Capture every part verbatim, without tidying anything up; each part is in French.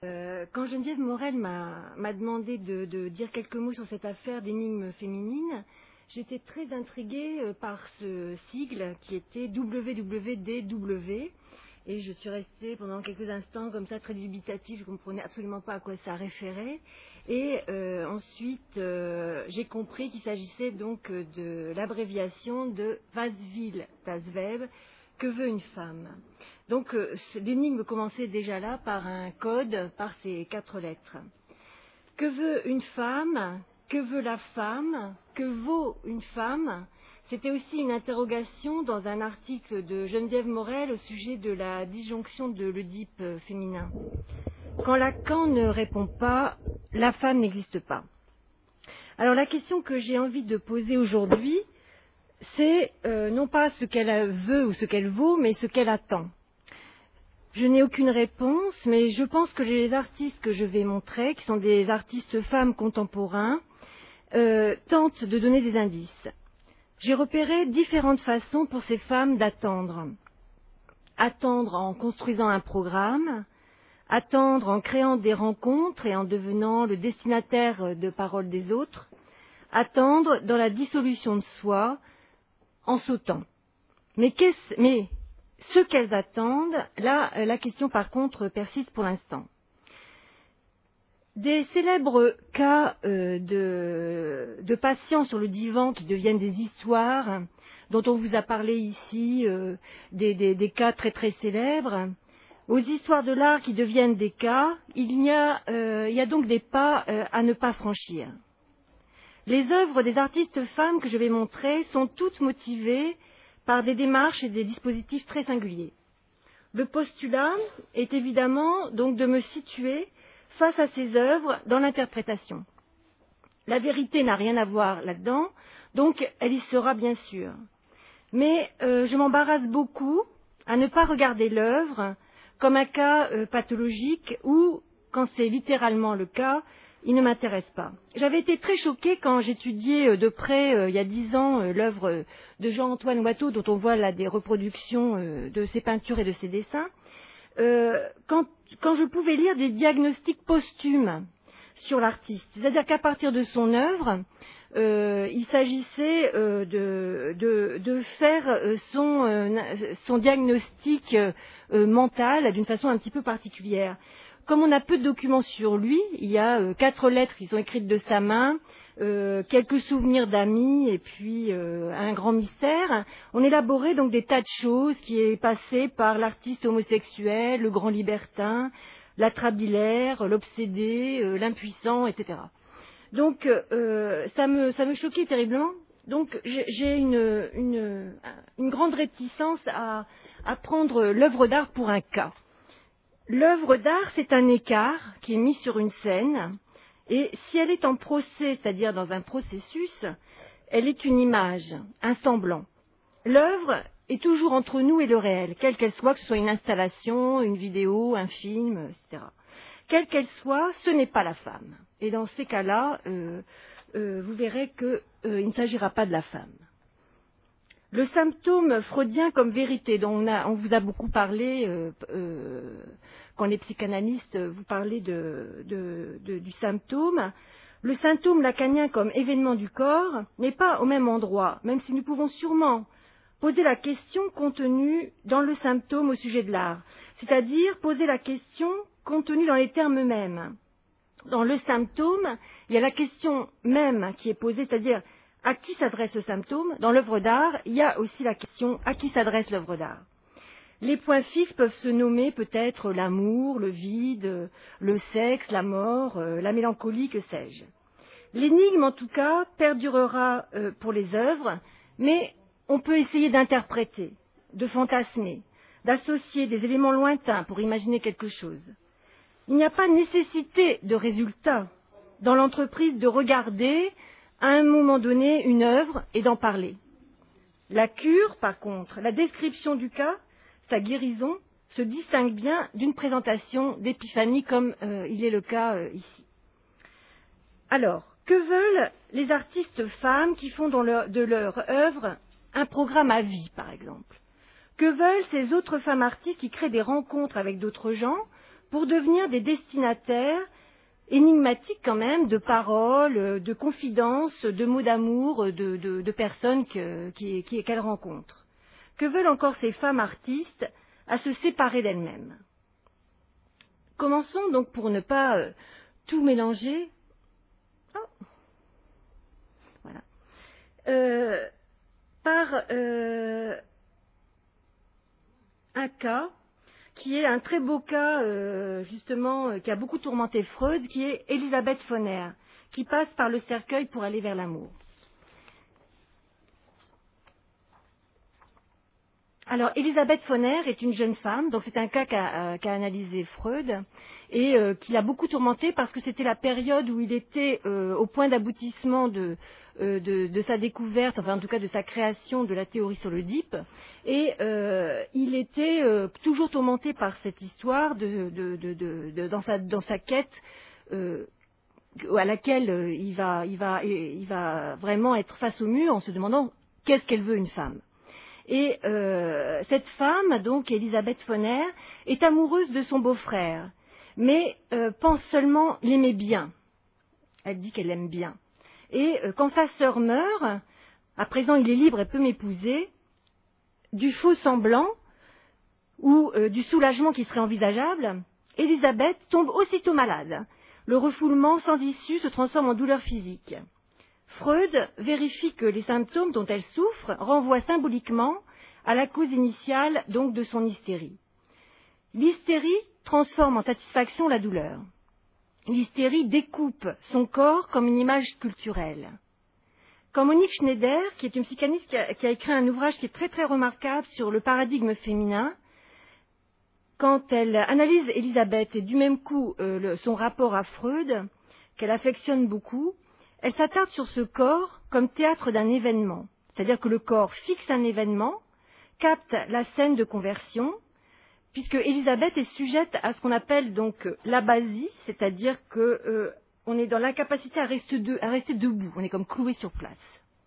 Euh, quand Geneviève Morel m'a demandé de, de dire quelques mots sur cette affaire d'énigmes féminines, j'étais très intriguée par ce sigle qui était W W D W. Et je suis restée pendant quelques instants comme ça très dubitative, je ne comprenais absolument pas à quoi ça référait. Et euh, ensuite, euh, j'ai compris qu'il s'agissait donc de l'abréviation de Was will das Weib, que veut une femme. Donc euh, l'énigme commençait déjà là par un code, par ces quatre lettres. Que veut une femme? Que veut la femme? Que vaut une femme? C'était aussi une interrogation dans un article de Geneviève Morel au sujet de la disjonction de l'Oedipe féminin. Quand Lacan ne répond pas, la femme n'existe pas. Alors la question que j'ai envie de poser aujourd'hui, c'est euh, non pas ce qu'elle veut ou ce qu'elle vaut, mais ce qu'elle attend. Je n'ai aucune réponse, mais je pense que les artistes que je vais montrer, qui sont des artistes femmes contemporains, euh, tentent de donner des indices. J'ai repéré différentes façons pour ces femmes d'attendre. Attendre en construisant un programme, attendre en créant des rencontres et en devenant le destinataire de paroles des autres, attendre dans la dissolution de soi, en sautant. Mais, qu'est-ce, mais ce qu'elles attendent, là, la question par contre persiste pour l'instant. Des célèbres cas euh, de, de patients sur le divan qui deviennent des histoires, dont on vous a parlé ici, euh, des, des, des cas très très célèbres, aux histoires de l'art qui deviennent des cas, il y a, euh, il y a donc des pas euh, à ne pas franchir. Les œuvres des artistes femmes que je vais montrer sont toutes motivées par des démarches et des dispositifs très singuliers. Le postulat est évidemment donc de me situer face à ces œuvres dans l'interprétation. La vérité n'a rien à voir là-dedans, donc elle y sera bien sûr. Mais euh, je m'embarrasse beaucoup à ne pas regarder l'œuvre comme un cas euh, pathologique ou, quand c'est littéralement le cas, il ne m'intéresse pas. J'avais été très choquée quand j'étudiais euh, de près, euh, il y a dix ans, euh, l'œuvre euh, de Jean-Antoine Watteau, dont on voit là des reproductions euh, de ses peintures et de ses dessins. Euh, quand, quand je pouvais lire des diagnostics posthumes sur l'artiste. C'est-à-dire qu'à partir de son œuvre, euh, il s'agissait euh, de, de, de faire euh, son, euh, son diagnostic euh, mental d'une façon un petit peu particulière. Comme on a peu de documents sur lui, il y a euh, quatre lettres qui sont écrites de sa main, Euh, quelques souvenirs d'amis et puis euh, un grand mystère. On élaborait donc des tas de choses qui est passé par l'artiste homosexuel, le grand libertin, l'atrabilaire, l'obsédé, euh, l'impuissant, et cetera. Donc euh, ça me ça me choquait terriblement. Donc j'ai une, une, une grande réticence à, à prendre l'œuvre d'art pour un cas. L'œuvre d'art, c'est un écart qui est mis sur une scène. Et si elle est en procès, c'est-à-dire dans un processus, elle est une image, un semblant. L'œuvre est toujours entre nous et le réel, quelle qu'elle soit, que ce soit une installation, une vidéo, un film, et cetera. Quelle qu'elle soit, ce n'est pas la femme. Et dans ces cas-là, euh, euh, vous verrez qu'il euh, ne s'agira pas de la femme. Le symptôme freudien comme vérité, dont on, a, on vous a beaucoup parlé euh, euh, quand les psychanalystes vous parlaient de, de, de, du symptôme, le symptôme lacanien comme événement du corps n'est pas au même endroit, même si nous pouvons sûrement poser la question contenue dans le symptôme au sujet de l'art, c'est-à-dire poser la question contenue dans les termes mêmes. Dans le symptôme, il y a la question même qui est posée, c'est-à-dire à qui s'adresse le symptôme. Dans l'œuvre d'art, il y a aussi la question à qui s'adresse l'œuvre d'art. Les points fixes peuvent se nommer peut-être l'amour, le vide, le sexe, la mort, euh, la mélancolie, que sais-je. L'énigme, en tout cas, perdurera euh, pour les œuvres, mais on peut essayer d'interpréter, de fantasmer, d'associer des éléments lointains pour imaginer quelque chose. Il n'y a pas nécessité de résultat dans l'entreprise de regarder à un moment donné une œuvre et d'en parler. La cure, par contre, la description du cas, sa guérison, se distingue bien d'une présentation d'épiphanie comme euh, il est le cas euh, ici. Alors, que veulent les artistes femmes qui font dans leur, de leur œuvre un programme à vie, par exemple? Que veulent ces autres femmes artistes qui créent des rencontres avec d'autres gens pour devenir des destinataires énigmatiques quand même de paroles, de confidences, de mots d'amour, de, de, de personnes que, qui, qui, qu'elles rencontrent. Que veulent encore ces femmes artistes à se séparer d'elles-mêmes? Commençons donc, pour ne pas euh, tout mélanger, oh. voilà. euh, par euh, un cas qui est un très beau cas, euh, justement, euh, qui a beaucoup tourmenté Freud, qui est Elisabeth Fonner, qui passe par le cercueil pour aller vers l'amour. Alors, Elisabeth Fonner est une jeune femme, donc c'est un cas qu'a euh, qu'a analysé Freud, et euh, qui l'a beaucoup tourmenté parce que c'était la période où il était euh, au point d'aboutissement de, euh, de, de sa découverte, enfin en tout cas de sa création de la théorie sur l'Oedipe, et euh, il était euh, toujours tourmenté par cette histoire de, de, de, de, de, dans, sa, dans sa quête euh, à laquelle euh, il, va, il, va, il va vraiment être face au mur en se demandant qu'est-ce qu'elle veut une femme. Et euh, cette femme, donc Elisabeth Fonner, est amoureuse de son beau-frère, mais euh, pense seulement l'aimer bien. Elle dit qu'elle l'aime bien. Et euh, quand sa sœur meurt, à présent il est libre et peut m'épouser, du faux semblant ou euh, du soulagement qui serait envisageable, Elisabeth tombe aussitôt malade. Le refoulement sans issue se transforme en douleur physique. Freud vérifie que les symptômes dont elle souffre renvoient symboliquement à la cause initiale donc de son hystérie. L'hystérie transforme en satisfaction la douleur. L'hystérie découpe son corps comme une image culturelle. Quand Monique Schneider, qui est une psychanalyste qui a, qui a écrit un ouvrage qui est très très remarquable sur le paradigme féminin, quand elle analyse Elisabeth et du même coup euh, le, son rapport à Freud, qu'elle affectionne beaucoup, elle s'attarde sur ce corps comme théâtre d'un événement, c'est-à-dire que le corps fixe un événement, capte la scène de conversion, puisque Elisabeth est sujette à ce qu'on appelle donc l'abasie, c'est-à-dire que euh, on est dans l'incapacité à rester, de, à rester debout, on est comme cloué sur place.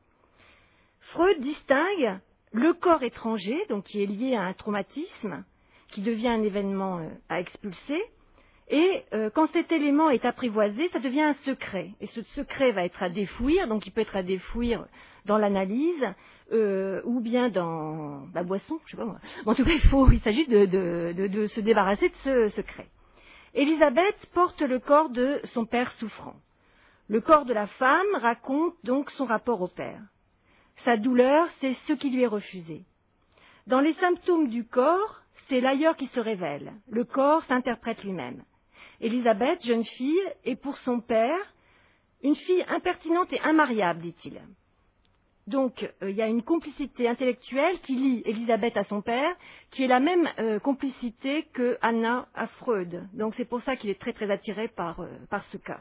Freud distingue le corps étranger, donc qui est lié à un traumatisme, qui devient un événement euh, à expulser, et euh, quand cet élément est apprivoisé, ça devient un secret. Et ce secret va être à défouir, donc il peut être à défouir dans l'analyse, euh, ou bien dans la boisson, je sais pas moi. En tout cas, il faut, il s'agit de, de, de, de se débarrasser de ce secret. Elisabeth porte le corps de son père souffrant. Le corps de la femme raconte donc son rapport au père. Sa douleur, c'est ce qui lui est refusé. Dans les symptômes du corps, c'est l'ailleurs qui se révèle. Le corps s'interprète lui-même. Elisabeth, jeune fille, est pour son père une fille impertinente et immariable, dit-il. Donc, euh, il y a une complicité intellectuelle qui lie Elisabeth à son père, qui est la même euh, complicité que Anna à Freud. Donc, c'est pour ça qu'il est très très attiré par, euh, par ce cas.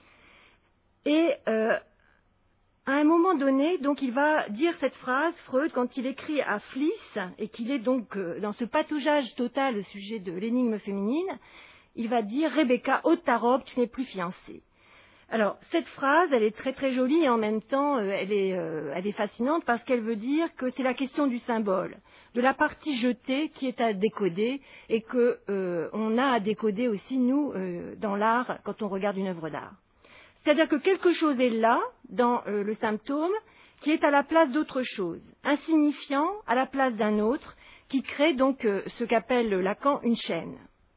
Et euh, à un moment donné, donc, il va dire cette phrase, Freud, quand il écrit à Fliss, et qu'il est donc euh, dans ce pataugeage total au sujet de l'énigme féminine, il va dire « Rebecca, ôte ta robe, tu n'es plus fiancée ». Alors, cette phrase, elle est très très jolie et en même temps, euh, elle, est, euh, elle est fascinante parce qu'elle veut dire que c'est la question du symbole, de la partie jetée qui est à décoder et qu'on euh, a à décoder aussi, nous, euh, dans l'art, quand on regarde une œuvre d'art. C'est-à-dire que quelque chose est là, dans euh, le symptôme, qui est à la place d'autre chose, insignifiant à la place d'un autre, qui crée donc euh, ce qu'appelle Lacan une chaîne.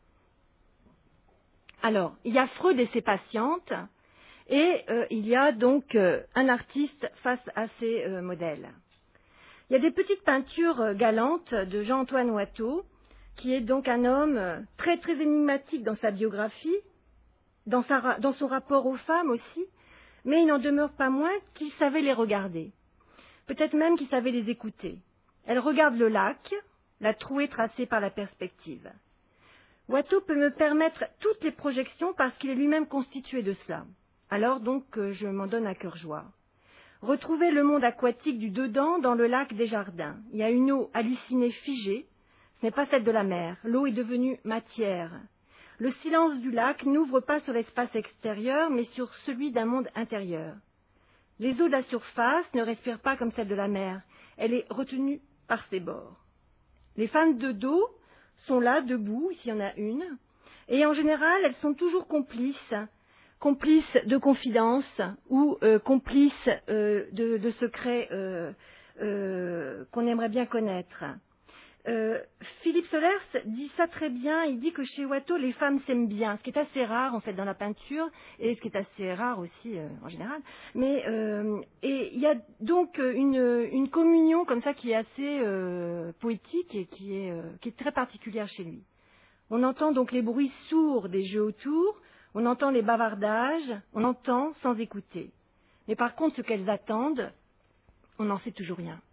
Alors, il y a Freud et ses patientes, et euh, il y a donc euh, un artiste face à ces euh, modèles. Il y a des petites peintures euh, galantes de Jean-Antoine Watteau, qui est donc un homme euh, très très énigmatique dans sa biographie, dans, sa, dans son rapport aux femmes aussi, mais il n'en demeure pas moins qu'il savait les regarder, peut-être même qu'il savait les écouter. Elle regarde le lac, la trouée tracée par la perspective. Watteau peut me permettre toutes les projections parce qu'il est lui-même constitué de cela. Alors donc euh, je m'en donne à cœur joie. Retrouver le monde aquatique du dedans dans le lac des jardins. Il y a une eau hallucinée figée, ce n'est pas celle de la mer, l'eau est devenue matière. Le silence du lac n'ouvre pas sur l'espace extérieur, mais sur celui d'un monde intérieur. Les eaux de la surface ne respirent pas comme celle de la mer, elle est retenue par ses bords. Les femmes de dos sont là, debout, ici il y en a une, Et en général, elles sont toujours complices, complices de confidences ou euh, complices euh, de, de secrets euh, euh, qu'on aimerait bien connaître. Euh, Philippe Solers dit ça très bien, il dit que chez Watteau, les femmes s'aiment bien, ce qui est assez rare en fait dans la peinture, et ce qui est assez rare aussi euh, en général. Mais euh, et il y a donc une, une communion comme ça qui est assez euh, poétique et qui est, euh, qui est très particulière chez lui. On entend donc les bruits sourds des jeux autour, on entend les bavardages, on entend sans écouter. Mais par contre, ce qu'elles attendent, on n'en sait toujours rien.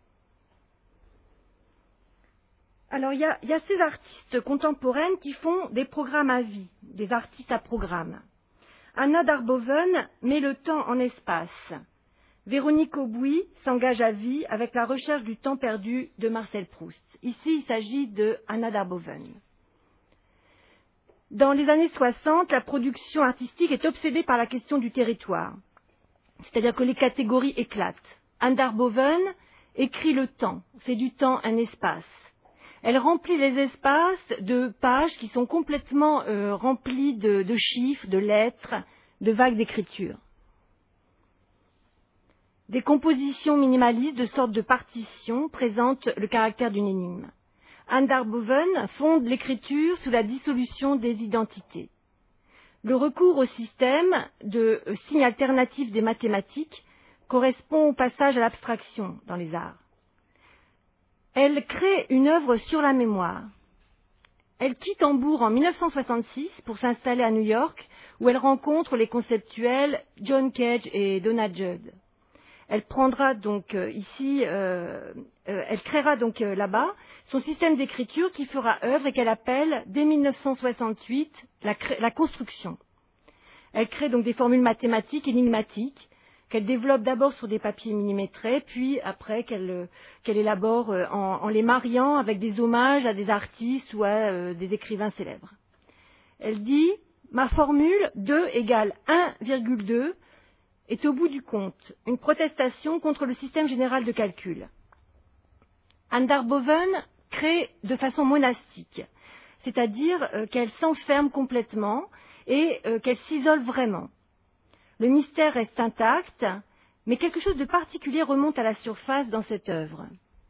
Alors, il y, a, il y a ces artistes contemporaines qui font des programmes à vie, des artistes à programme. Anna Darboven met le temps en espace. Véronique Aubouy s'engage à vie avec la recherche du temps perdu de Marcel Proust. Ici, il s'agit de Anna Darboven. Dans les années soixante, la production artistique est obsédée par la question du territoire. C'est-à-dire que les catégories éclatent. Anna Darboven écrit le temps, fait du temps un espace. Elle remplit les espaces de pages qui sont complètement euh, remplies de, de chiffres, de lettres, de vagues d'écriture. Des compositions minimalistes de sorte de partitions présentent le caractère d'une énigme. Anna Darboven fonde l'écriture sous la dissolution des identités. Le recours au système de euh, signes alternatifs des mathématiques correspond au passage à l'abstraction dans les arts. Elle crée une œuvre sur la mémoire. Elle quitte Hambourg en mille neuf cent soixante-six pour s'installer à New York, où elle rencontre les conceptuels John Cage et Donna Judd. Elle prendra donc euh, ici, euh, euh, elle créera donc euh, là-bas son système d'écriture qui fera œuvre et qu'elle appelle dès mille neuf cent soixante-huit la, la construction. Elle crée donc des formules mathématiques énigmatiques qu'elle développe d'abord sur des papiers millimétrés, puis après qu'elle qu'elle élabore en, en les mariant avec des hommages à des artistes ou à euh, des écrivains célèbres. Elle dit « Ma formule deux égale un virgule deux est au bout du compte une protestation contre le système général de calcul. » Anna Darboven crée de façon monastique, c'est-à-dire euh, qu'elle s'enferme complètement et euh, qu'elle s'isole vraiment. Le mystère reste intact, mais quelque chose de particulier remonte à la surface dans cette œuvre.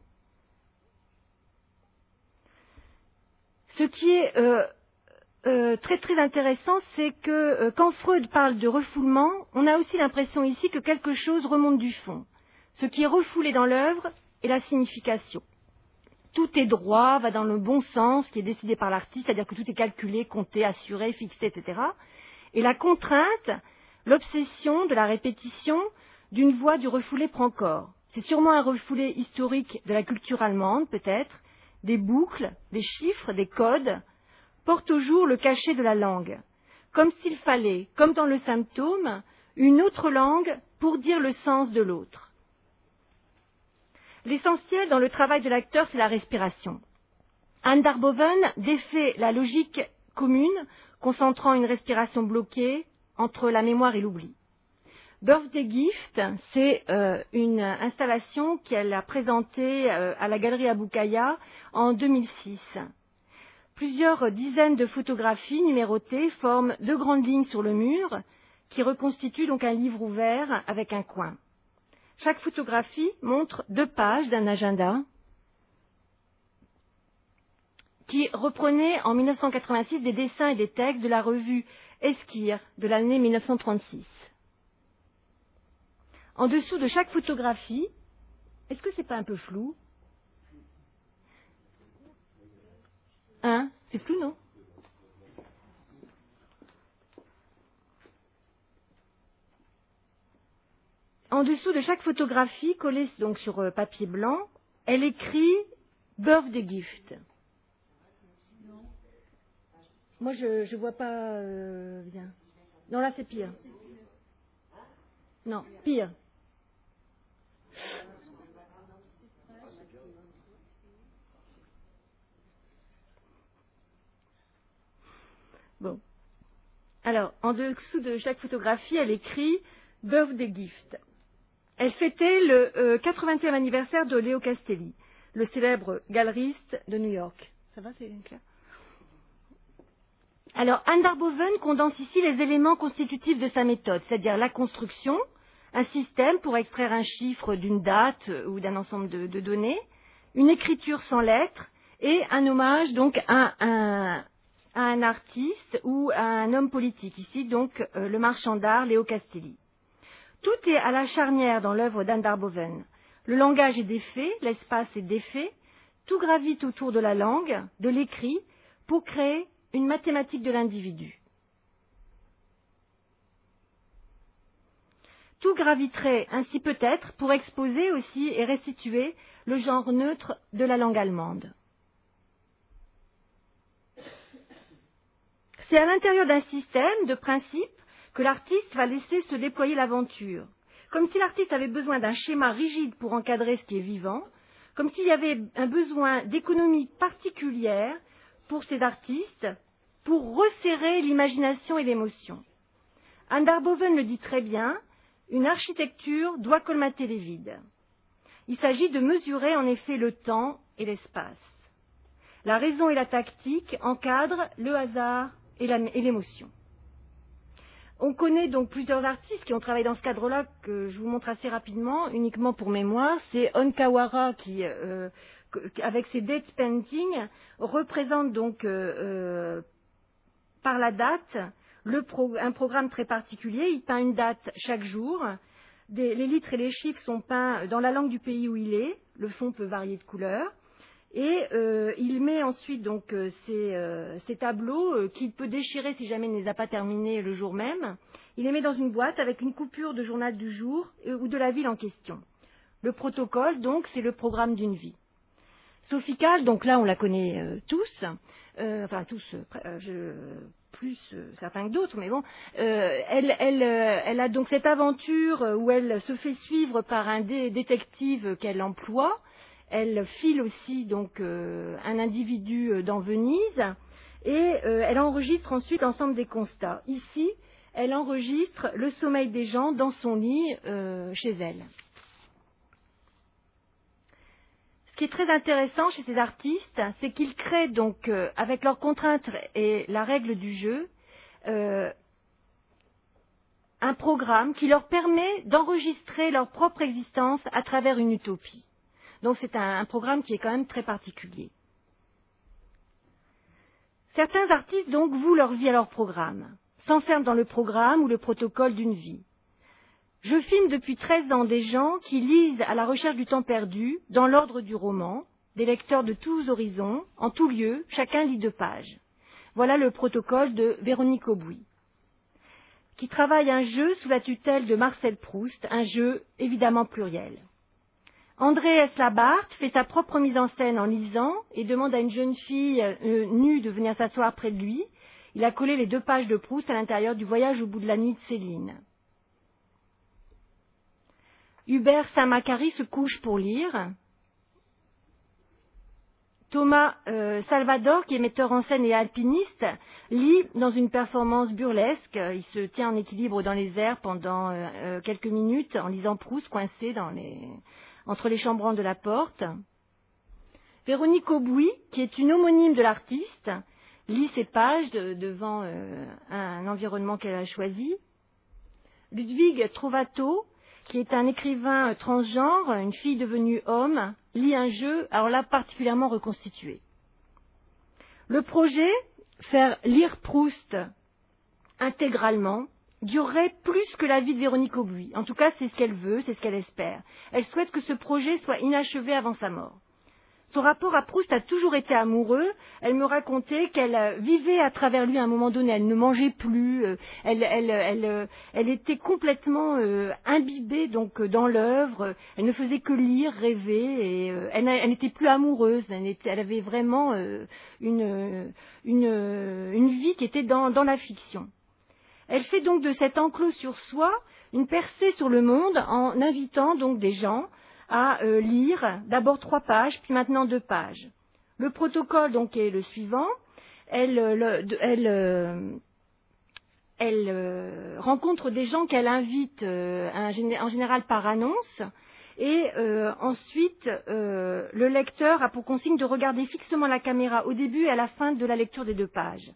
Ce qui est euh, euh, très très intéressant, c'est que euh, quand Freud parle de refoulement, on a aussi l'impression ici que quelque chose remonte du fond. Ce qui est refoulé dans l'œuvre est la signification. Tout est droit, va dans le bon sens qui est décidé par l'artiste, c'est-à-dire que tout est calculé, compté, assuré, fixé, et cetera. Et la contrainte, l'obsession de la répétition d'une voix du refoulé prend corps. C'est sûrement un refoulé historique de la culture allemande, peut-être. Des boucles, des chiffres, des codes portent au jour le cachet de la langue. Comme s'il fallait, comme dans le symptôme, une autre langue pour dire le sens de l'autre. L'essentiel dans le travail de l'acteur, c'est la respiration. Anna Darboven défait la logique commune, concentrant une respiration bloquée entre la mémoire et l'oubli. Birthday Gift, c'est euh, une installation qu'elle a présentée euh, à la galerie Aboukaya en deux mille six. Plusieurs dizaines de photographies numérotées forment deux grandes lignes sur le mur qui reconstituent donc un livre ouvert avec un coin. Chaque photographie montre deux pages d'un agenda qui reprenait en mille neuf cent quatre-vingt-six des dessins et des textes de la revue Esquire de l'année mille neuf cent trente-six. En dessous de chaque photographie, est-ce que c'est pas un peu flou? Hein? C'est flou, non? En dessous de chaque photographie, collée donc sur euh, papier blanc, elle écrit Birthday Gift. Moi, je je vois pas euh, bien. Non, là, c'est pire. Non, pire. Bon. Alors, en dessous de chaque photographie, elle écrit Birthday Gift. Elle fêtait le euh, quatre-vingtième anniversaire de Leo Castelli, le célèbre galeriste de New York. Ça va, c'est clair? Alors, Anne Darboven condense ici les éléments constitutifs de sa méthode, c'est-à-dire la construction, un système pour extraire un chiffre d'une date ou d'un ensemble de, de données, une écriture sans lettres et un hommage donc à un, à un artiste ou à un homme politique, ici donc euh, le marchand d'art Léo Castelli. Tout est à la charnière dans l'œuvre d'Anne Darboven. Le langage est des faits, l'espace est des faits, tout gravite autour de la langue, de l'écrit, pour créer une mathématique de l'individu. Tout graviterait ainsi peut-être pour exposer aussi et restituer le genre neutre de la langue allemande. C'est à l'intérieur d'un système de principes que l'artiste va laisser se déployer l'aventure, comme si l'artiste avait besoin d'un schéma rigide pour encadrer ce qui est vivant, comme s'il y avait un besoin d'économie particulière pour ces artistes, pour resserrer l'imagination et l'émotion. Anne Darboven le dit très bien, une architecture doit colmater les vides. Il s'agit de mesurer en effet le temps et l'espace. La raison et la tactique encadrent le hasard et l'émotion. On connaît donc plusieurs artistes qui ont travaillé dans ce cadre-là, que je vous montre assez rapidement, uniquement pour mémoire. C'est Onkawara qui, euh, avec ses date paintings, représente donc euh, euh, par la date le pro, un programme très particulier. Il peint une date chaque jour. Des, les litres et les chiffres sont peints dans la langue du pays où il est. Le fond peut varier de couleur. Et euh, il met ensuite donc euh, ces, euh, ces tableaux euh, qu'il peut déchirer si jamais il ne les a pas terminés le jour même. Il les met dans une boîte avec une coupure de journal du jour euh, ou de la ville en question. Le protocole, donc, c'est le programme d'une vie. Sophie Calle, donc là on la connaît euh, tous, euh, enfin tous, euh, je, plus euh, certains que d'autres, mais bon, euh, elle, elle, euh, elle a donc cette aventure où elle se fait suivre par un dé détective qu'elle emploie. Elle file aussi donc euh, un individu dans Venise et euh, elle enregistre ensuite l'ensemble des constats. Ici, elle enregistre le sommeil des gens dans son lit euh, chez elle. Ce qui est très intéressant chez ces artistes, c'est qu'ils créent donc euh, avec leurs contraintes et la règle du jeu euh, un programme qui leur permet d'enregistrer leur propre existence à travers une utopie. Donc c'est un, un programme qui est quand même très particulier. Certains artistes donc vouent leur vie à leur programme, s'enferment dans le programme ou le protocole d'une vie. Je filme depuis treize ans des gens qui lisent à la recherche du temps perdu, dans l'ordre du roman, des lecteurs de tous horizons, en tout lieu, chacun lit deux pages. Voilà le protocole de Véronique Aubouy, qui travaille un jeu sous la tutelle de Marcel Proust, un jeu évidemment pluriel. André S. Labarthe fait sa propre mise en scène en lisant et demande à une jeune fille euh, nue de venir s'asseoir près de lui. Il a collé les deux pages de Proust à l'intérieur du Voyage au bout de la nuit de Céline. Hubert Saint-Macary se couche pour lire. Thomas euh, Salvador, qui est metteur en scène et alpiniste, lit dans une performance burlesque. Il se tient en équilibre dans les airs pendant euh, quelques minutes en lisant Proust coincé dans les... entre les chambranles de la porte. Véronique Aubouy, qui est une homonyme de l'artiste, lit ses pages de, devant euh, un environnement qu'elle a choisi. Ludwig Trovato, qui est un écrivain transgenre, une fille devenue homme, lit un jeu, alors là particulièrement reconstitué. Le projet, faire lire Proust intégralement, durerait plus que la vie de Véronique Aubouy. En tout cas, c'est ce qu'elle veut, c'est ce qu'elle espère. Elle souhaite que ce projet soit inachevé avant sa mort. Son rapport à Proust a toujours été amoureux. Elle me racontait qu'elle vivait à travers lui à un moment donné. Elle ne mangeait plus. Elle, elle, elle, elle était complètement euh, imbibée donc dans l'œuvre. Elle ne faisait que lire, rêver. Et euh, elle, elle n'était plus amoureuse. Elle, était, elle avait vraiment euh, une, une, une vie qui était dans, dans la fiction. Elle fait donc de cet enclos sur soi une percée sur le monde en invitant donc des gens à euh, lire d'abord trois pages, puis maintenant deux pages. Le protocole donc est le suivant. Elle, le, elle, euh, elle euh, rencontre des gens qu'elle invite euh, en général par annonce. Et euh, ensuite, euh, le lecteur a pour consigne de regarder fixement la caméra au début et à la fin de la lecture des deux pages.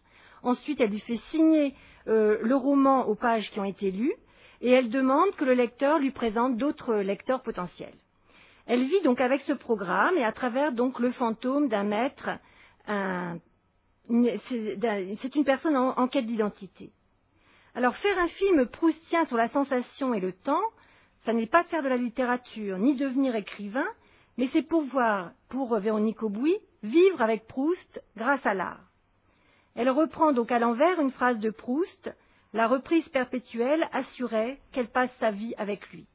Ensuite, elle lui fait signer euh, le roman aux pages qui ont été lues et elle demande que le lecteur lui présente d'autres lecteurs potentiels. Elle vit donc avec ce programme et à travers donc le fantôme d'un maître, un, c'est une personne en, en quête d'identité. Alors faire un film proustien sur la sensation et le temps, ça n'est pas faire de la littérature, ni devenir écrivain, mais c'est pouvoir, pour Véronique Aubouy, vivre avec Proust grâce à l'art. Elle reprend donc à l'envers une phrase de Proust, la reprise perpétuelle assurait qu'elle passe sa vie avec lui.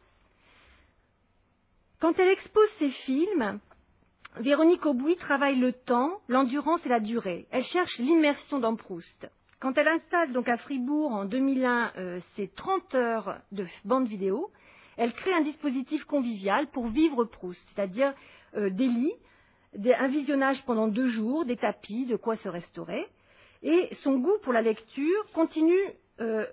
Quand elle expose ses films, Véronique Aubouy travaille le temps, l'endurance et la durée. Elle cherche l'immersion dans Proust. Quand elle installe donc à Fribourg en deux mille un euh, ses trente heures de bande vidéo, elle crée un dispositif convivial pour vivre Proust, c'est-à-dire euh, des lits, des, un visionnage pendant deux jours, des tapis, de quoi se restaurer. Et son goût pour la lecture continue, euh,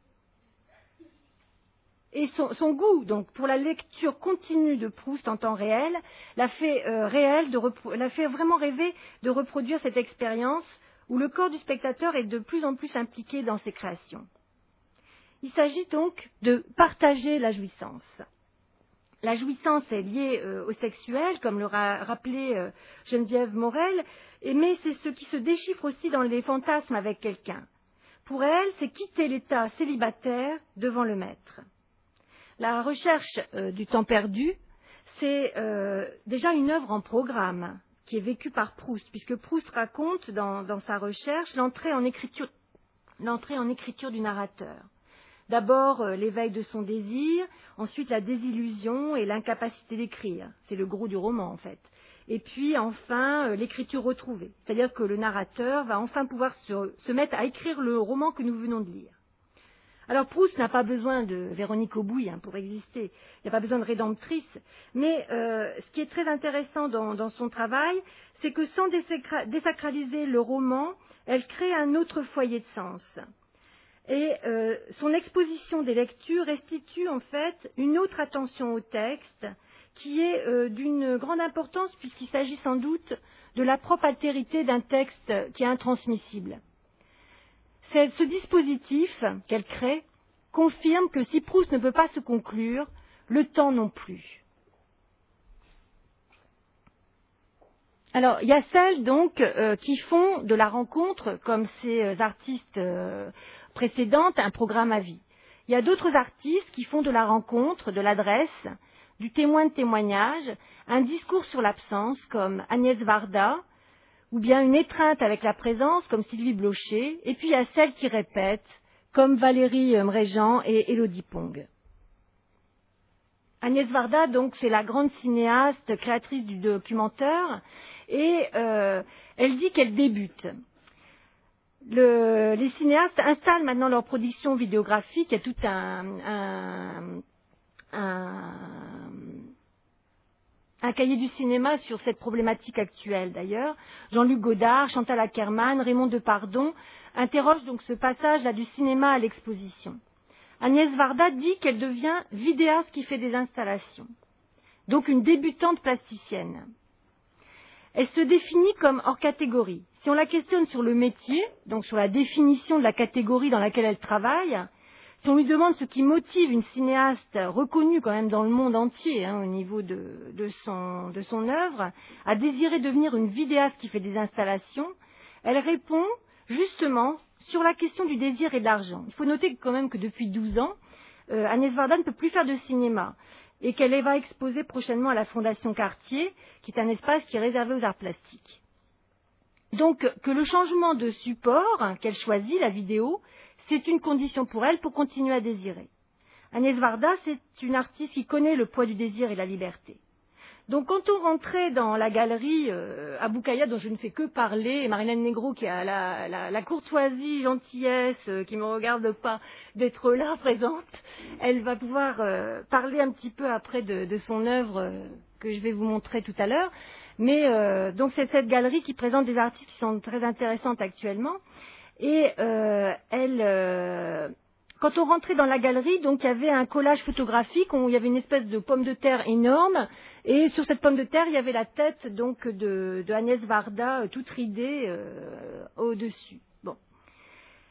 et son, son goût donc pour la lecture continue de Proust en temps réel l'a fait euh, réel, de repro- l'a fait vraiment rêver de reproduire cette expérience où le corps du spectateur est de plus en plus impliqué dans ses créations. Il s'agit donc de partager la jouissance. La jouissance est liée euh, au sexuel, comme le ra- rappelait euh, Geneviève Morel, et, mais c'est ce qui se déchiffre aussi dans les fantasmes avec quelqu'un. Pour elle, c'est quitter l'état célibataire devant le maître. La recherche euh, du temps perdu, c'est euh, déjà une œuvre en programme qui est vécue par Proust, puisque Proust raconte dans, dans sa recherche l'entrée en écriture, l'entrée en écriture du narrateur. D'abord euh, l'éveil de son désir, ensuite la désillusion et l'incapacité d'écrire. C'est le gros du roman en fait. Et puis enfin euh, l'écriture retrouvée. C'est-à-dire que le narrateur va enfin pouvoir se, se mettre à écrire le roman que nous venons de lire. Alors Proust n'a pas besoin de Véronique Aubouy hein, pour exister. Il n'y a pas besoin de rédemptrice. Mais euh, ce qui est très intéressant dans, dans son travail, c'est que sans désacra- désacraliser le roman, elle crée un autre foyer de sens. Et euh, son exposition des lectures restitue en fait une autre attention au texte qui est euh, d'une grande importance puisqu'il s'agit sans doute de la propre altérité d'un texte qui est intransmissible. C'est ce dispositif qu'elle crée confirme que si Proust ne peut pas se conclure, le temps non plus. Alors, il y a celles donc euh, qui font de la rencontre, comme ces euh, artistes euh, précédentes, un programme à vie. Il y a d'autres artistes qui font de la rencontre, de l'adresse, du témoin de témoignage, un discours sur l'absence, comme Agnès Varda, ou bien une étreinte avec la présence, comme Sylvie Blocher, et puis il y a celles qui répètent, comme Valérie Mréjean et Élodie Pong. Agnès Varda, donc, c'est la grande cinéaste, créatrice du documentaire, et euh, elle dit qu'elle débute. Le, les cinéastes installent maintenant leur production vidéographique, il y a tout un, un, un, un cahier du cinéma sur cette problématique actuelle d'ailleurs. Jean-Luc Godard, Chantal Akerman, Raymond Depardon interrogent donc ce passage là du cinéma à l'exposition. Agnès Varda dit qu'elle devient vidéaste qui fait des installations, donc une débutante plasticienne. Elle se définit comme hors catégorie. Si on la questionne sur le métier, donc sur la définition de la catégorie dans laquelle elle travaille, si on lui demande ce qui motive une cinéaste reconnue quand même dans le monde entier hein, au niveau de, de, son, de son œuvre, à désirer devenir une vidéaste qui fait des installations, elle répond justement sur la question du désir et de l'argent. Il faut noter quand même que depuis douze ans, euh, Agnès Varda ne peut plus faire de cinéma et qu'elle va exposer prochainement à la Fondation Cartier, qui est un espace qui est réservé aux arts plastiques. Donc, que le changement de support hein, qu'elle choisit, la vidéo, c'est une condition pour elle pour continuer à désirer. Agnès Varda, c'est une artiste qui connaît le poids du désir et la liberté. Donc quand on rentrait dans la galerie euh, à Boucaïa, dont je ne fais que parler, et Marilène Negro qui a la, la, la courtoisie, gentillesse, euh, qui ne me regarde pas d'être là présente, elle va pouvoir euh, parler un petit peu après de, de son œuvre euh, que je vais vous montrer tout à l'heure. Mais euh, donc c'est cette galerie qui présente des artistes qui sont très intéressantes actuellement. Et euh, elle... Euh, Quand on rentrait dans la galerie, donc il y avait un collage photographique où il y avait une espèce de pomme de terre énorme, et sur cette pomme de terre, il y avait la tête donc de, de Agnès Varda, euh, toute ridée euh, au-dessus. Bon,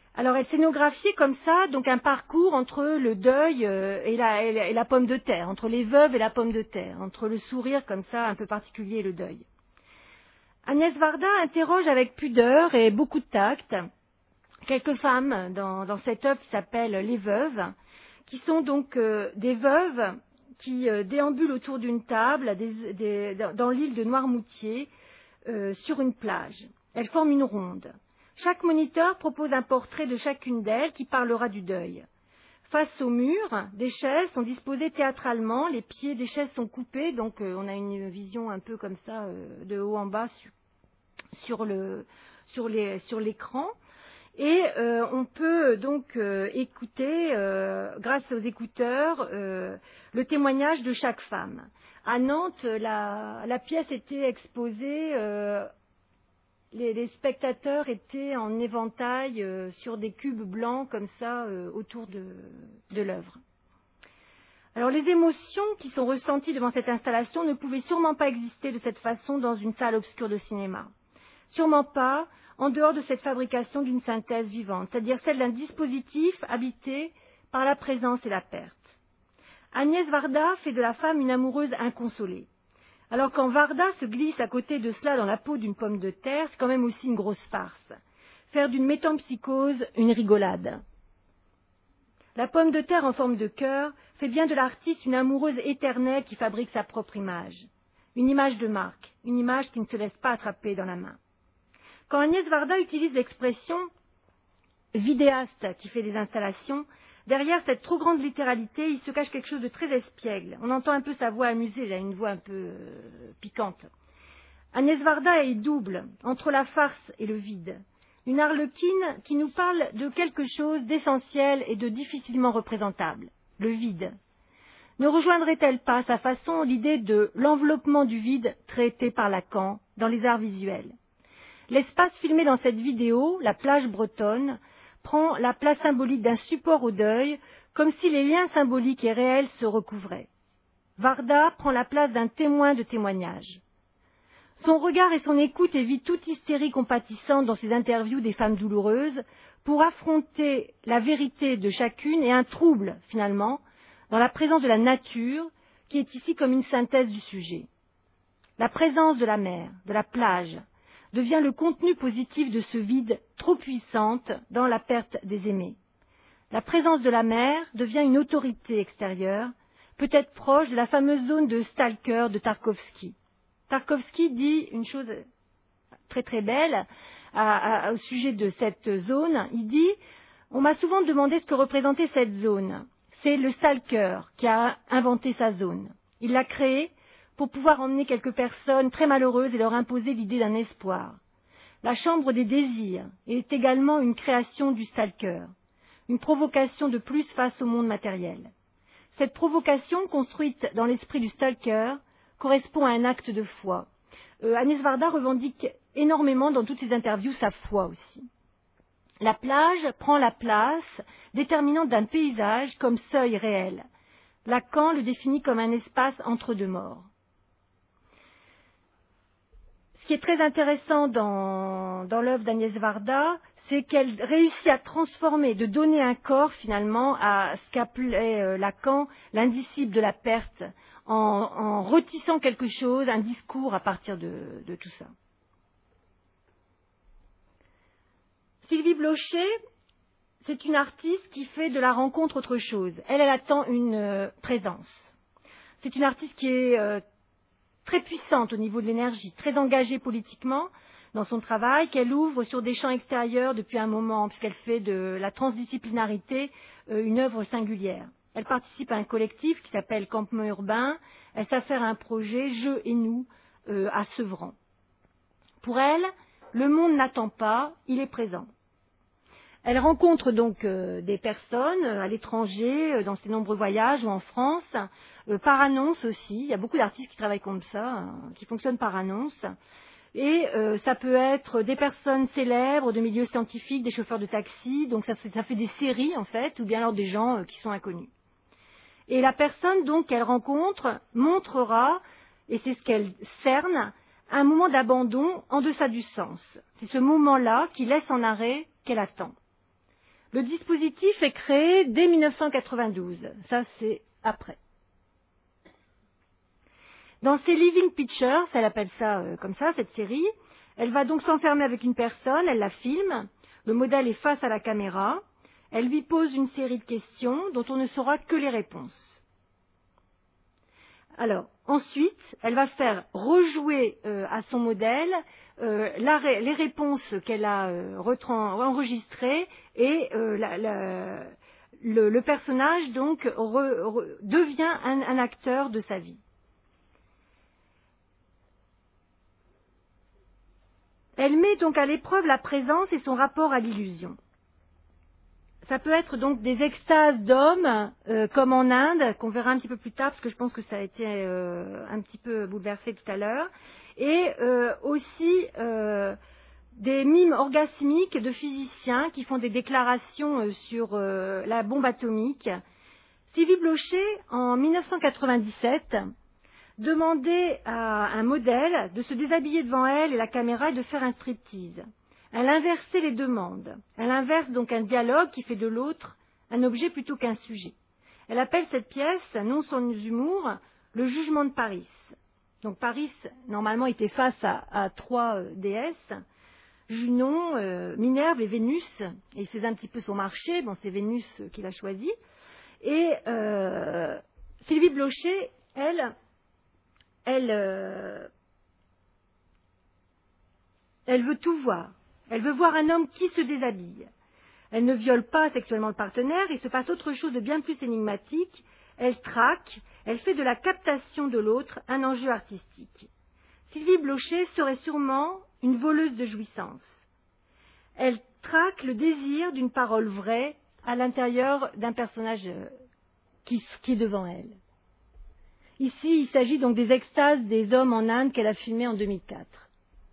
Alors elle scénographiait comme ça donc un parcours entre le deuil euh, et, la, et, la, et la pomme de terre, entre les veuves et la pomme de terre, entre le sourire comme ça un peu particulier et le deuil. Agnès Varda interroge avec pudeur et beaucoup de tact quelques femmes dans, dans cette œuvre qui s'appelle Les Veuves, qui sont donc euh, des veuves qui euh, déambulent autour d'une table des, des, dans l'île de Noirmoutier euh, sur une plage. Elles forment une ronde. Chaque moniteur propose un portrait de chacune d'elles qui parlera du deuil. Face au mur, des chaises sont disposées théâtralement, les pieds des chaises sont coupés, donc euh, on a une vision un peu comme ça, euh, de haut en bas sur, sur, le, sur, les, sur l'écran. Et euh, on peut donc euh, écouter, euh, grâce aux écouteurs, euh, le témoignage de chaque femme. À Nantes, la, la pièce était exposée, euh, les, les spectateurs étaient en éventail euh, sur des cubes blancs comme ça euh, autour de, de l'œuvre. Alors les émotions qui sont ressenties devant cette installation ne pouvaient sûrement pas exister de cette façon dans une salle obscure de cinéma. Sûrement pas en dehors de cette fabrication d'une synthèse vivante, c'est-à-dire celle d'un dispositif habité par la présence et la perte. Agnès Varda fait de la femme une amoureuse inconsolée. Alors quand Varda se glisse à côté de cela dans la peau d'une pomme de terre, c'est quand même aussi une grosse farce. Faire d'une métempsychose une rigolade. La pomme de terre en forme de cœur fait bien de l'artiste une amoureuse éternelle qui fabrique sa propre image. Une image de marque, une image qui ne se laisse pas attraper dans la main. Quand Agnès Varda utilise l'expression vidéaste qui fait des installations, derrière cette trop grande littéralité, il se cache quelque chose de très espiègle. On entend un peu sa voix amusée, elle a une voix un peu euh, piquante. Agnès Varda est double, entre la farce et le vide. Une harlequine qui nous parle de quelque chose d'essentiel et de difficilement représentable, le vide. Ne rejoindrait-elle pas sa façon l'idée de l'enveloppement du vide traité par Lacan dans les arts visuels? L'espace filmé dans cette vidéo, la plage bretonne, prend la place symbolique d'un support au deuil, comme si les liens symboliques et réels se recouvraient. Varda prend la place d'un témoin de témoignage. Son regard et son écoute évitent toute hystérie compatissante dans ses interviews des femmes douloureuses pour affronter la vérité de chacune et un trouble, finalement, dans la présence de la nature, qui est ici comme une synthèse du sujet. La présence de la mer, de la plage, devient le contenu positif de ce vide trop puissante dans la perte des aimés. La présence de la mer devient une autorité extérieure, peut-être proche de la fameuse zone de Stalker de Tarkovsky. Tarkovsky dit une chose très très belle à, à, au sujet de cette zone. Il dit « On m'a souvent demandé ce que représentait cette zone. C'est le Stalker qui a inventé sa zone. Il l'a créée pour pouvoir emmener quelques personnes très malheureuses et leur imposer l'idée d'un espoir. La chambre des désirs est également une création du stalker, une provocation de plus face au monde matériel. Cette provocation, construite dans l'esprit du stalker, correspond à un acte de foi. Euh, Agnès Varda revendique énormément dans toutes ses interviews sa foi aussi. La plage prend la place déterminante d'un paysage comme seuil réel. Lacan le définit comme un espace entre deux morts. Ce qui est très intéressant dans, dans l'œuvre d'Agnès Varda, c'est qu'elle réussit à transformer, de donner un corps finalement à ce qu'appelait euh, Lacan l'indicible de la perte, en, en retissant quelque chose, un discours à partir de, de tout ça. Sylvie Blocher, c'est une artiste qui fait de la rencontre autre chose. Elle, elle attend une euh, présence. C'est une artiste qui est euh, très puissante au niveau de l'énergie, très engagée politiquement dans son travail, qu'elle ouvre sur des champs extérieurs depuis un moment, puisqu'elle fait de la transdisciplinarité euh, une œuvre singulière. Elle participe à un collectif qui s'appelle Campement Urbain. Elle s'affaire à un projet, Je et nous, euh, à Sevran. Pour elle, le monde n'attend pas, il est présent. Elle rencontre donc euh, des personnes euh, à l'étranger, euh, dans ses nombreux voyages ou en France, euh, par annonce aussi. Il y a beaucoup d'artistes qui travaillent comme ça, hein, qui fonctionnent par annonce. Et euh, ça peut être des personnes célèbres de milieux scientifiques, des chauffeurs de taxi, donc ça fait, ça fait des séries en fait, ou bien alors des gens euh, qui sont inconnus. Et la personne donc qu'elle rencontre montrera, et c'est ce qu'elle cerne, un moment d'abandon en deçà du sens. C'est ce moment-là qui laisse en arrêt qu'elle attend. Le dispositif est créé dès mille neuf cent quatre-vingt-douze. Ça, c'est après. Dans ses Living Pictures, elle appelle ça euh, comme ça, cette série, elle va donc s'enfermer avec une personne, elle la filme, le modèle est face à la caméra, elle lui pose une série de questions dont on ne saura que les réponses. Alors, ensuite, elle va faire rejouer euh, à son modèle euh, la, les réponses qu'elle a euh, enregistrées et euh, la, la, le, le personnage donc re, re, devient un, un acteur de sa vie. Elle met donc à l'épreuve la présence et son rapport à l'illusion. Ça peut être donc des extases d'hommes, euh, comme en Inde, qu'on verra un petit peu plus tard, parce que je pense que ça a été euh, un petit peu bouleversé tout à l'heure, et euh, aussi euh, des mimes orgasmiques de physiciens qui font des déclarations euh, sur euh, la bombe atomique. Sylvie Blocher, en mille neuf cent quatre-vingt-dix-sept, demandait à un modèle de se déshabiller devant elle et la caméra et de faire un striptease. Elle inversait les demandes. Elle inverse donc un dialogue qui fait de l'autre un objet plutôt qu'un sujet. Elle appelle cette pièce, non sans humour, le jugement de Paris. Donc Paris, normalement, était face à, à trois euh, déesses, Junon, euh, Minerve et Vénus, et il faisait un petit peu son marché, bon, c'est Vénus qu'il a choisi. Et euh, Sylvie Blocher, elle, elle, euh, elle veut tout voir. Elle veut voir un homme qui se déshabille. Elle ne viole pas sexuellement le partenaire, il se passe autre chose de bien plus énigmatique. Elle traque, elle fait de la captation de l'autre un enjeu artistique. Sylvie Blocher serait sûrement une voleuse de jouissance. Elle traque le désir d'une parole vraie à l'intérieur d'un personnage qui, qui est devant elle. Ici, il s'agit donc des extases des hommes en Inde qu'elle a filmées en deux mille quatre.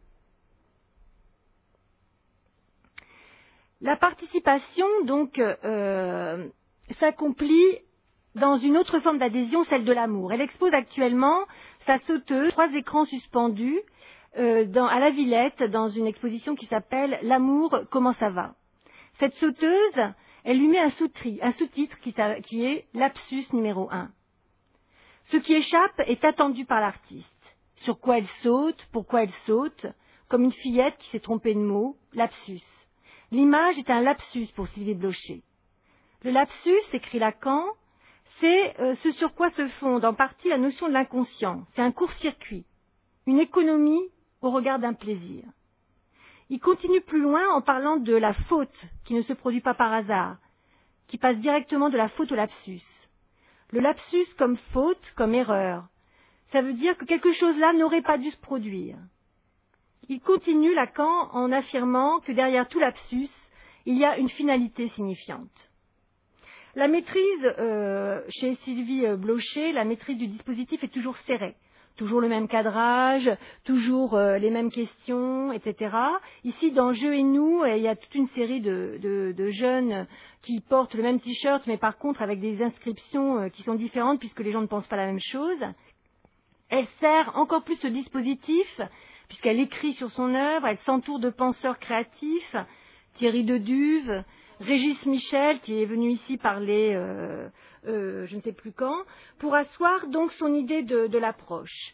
La participation, donc, euh, s'accomplit dans une autre forme d'adhésion, celle de l'amour. Elle expose actuellement sa sauteuse, trois écrans suspendus, euh, dans, à la Villette, dans une exposition qui s'appelle « L'amour, comment ça va ?» Cette sauteuse, elle lui met un sous-titre qui, qui est « Lapsus numéro un ». Ce qui échappe est attendu par l'artiste. Sur quoi elle saute, pourquoi elle saute, comme une fillette qui s'est trompée de mots, lapsus. L'image est un lapsus pour Sylvie Blocher. Le lapsus, écrit Lacan, c'est euh, ce sur quoi se fonde en partie la notion de l'inconscient. C'est un court-circuit, une économie au regard d'un plaisir. Il continue plus loin en parlant de la faute qui ne se produit pas par hasard, qui passe directement de la faute au lapsus. Le lapsus comme faute, comme erreur, ça veut dire que quelque chose là n'aurait pas dû se produire. Il continue, Lacan, en affirmant que derrière tout lapsus, il y a une finalité signifiante. La maîtrise, euh, chez Sylvie Blocher, la maîtrise du dispositif est toujours serrée. Toujours le même cadrage, toujours euh, les mêmes questions, et cetera. Ici, dans Jeux et nous, il y a toute une série de, de, de jeunes qui portent le même t-shirt, mais par contre avec des inscriptions euh, qui sont différentes puisque les gens ne pensent pas la même chose. Elle sert encore plus ce dispositif puisqu'elle écrit sur son œuvre, elle s'entoure de penseurs créatifs, Thierry Deduve, Régis Michel, qui est venu ici parler, euh, euh, je ne sais plus quand, pour asseoir donc son idée de, de l'approche.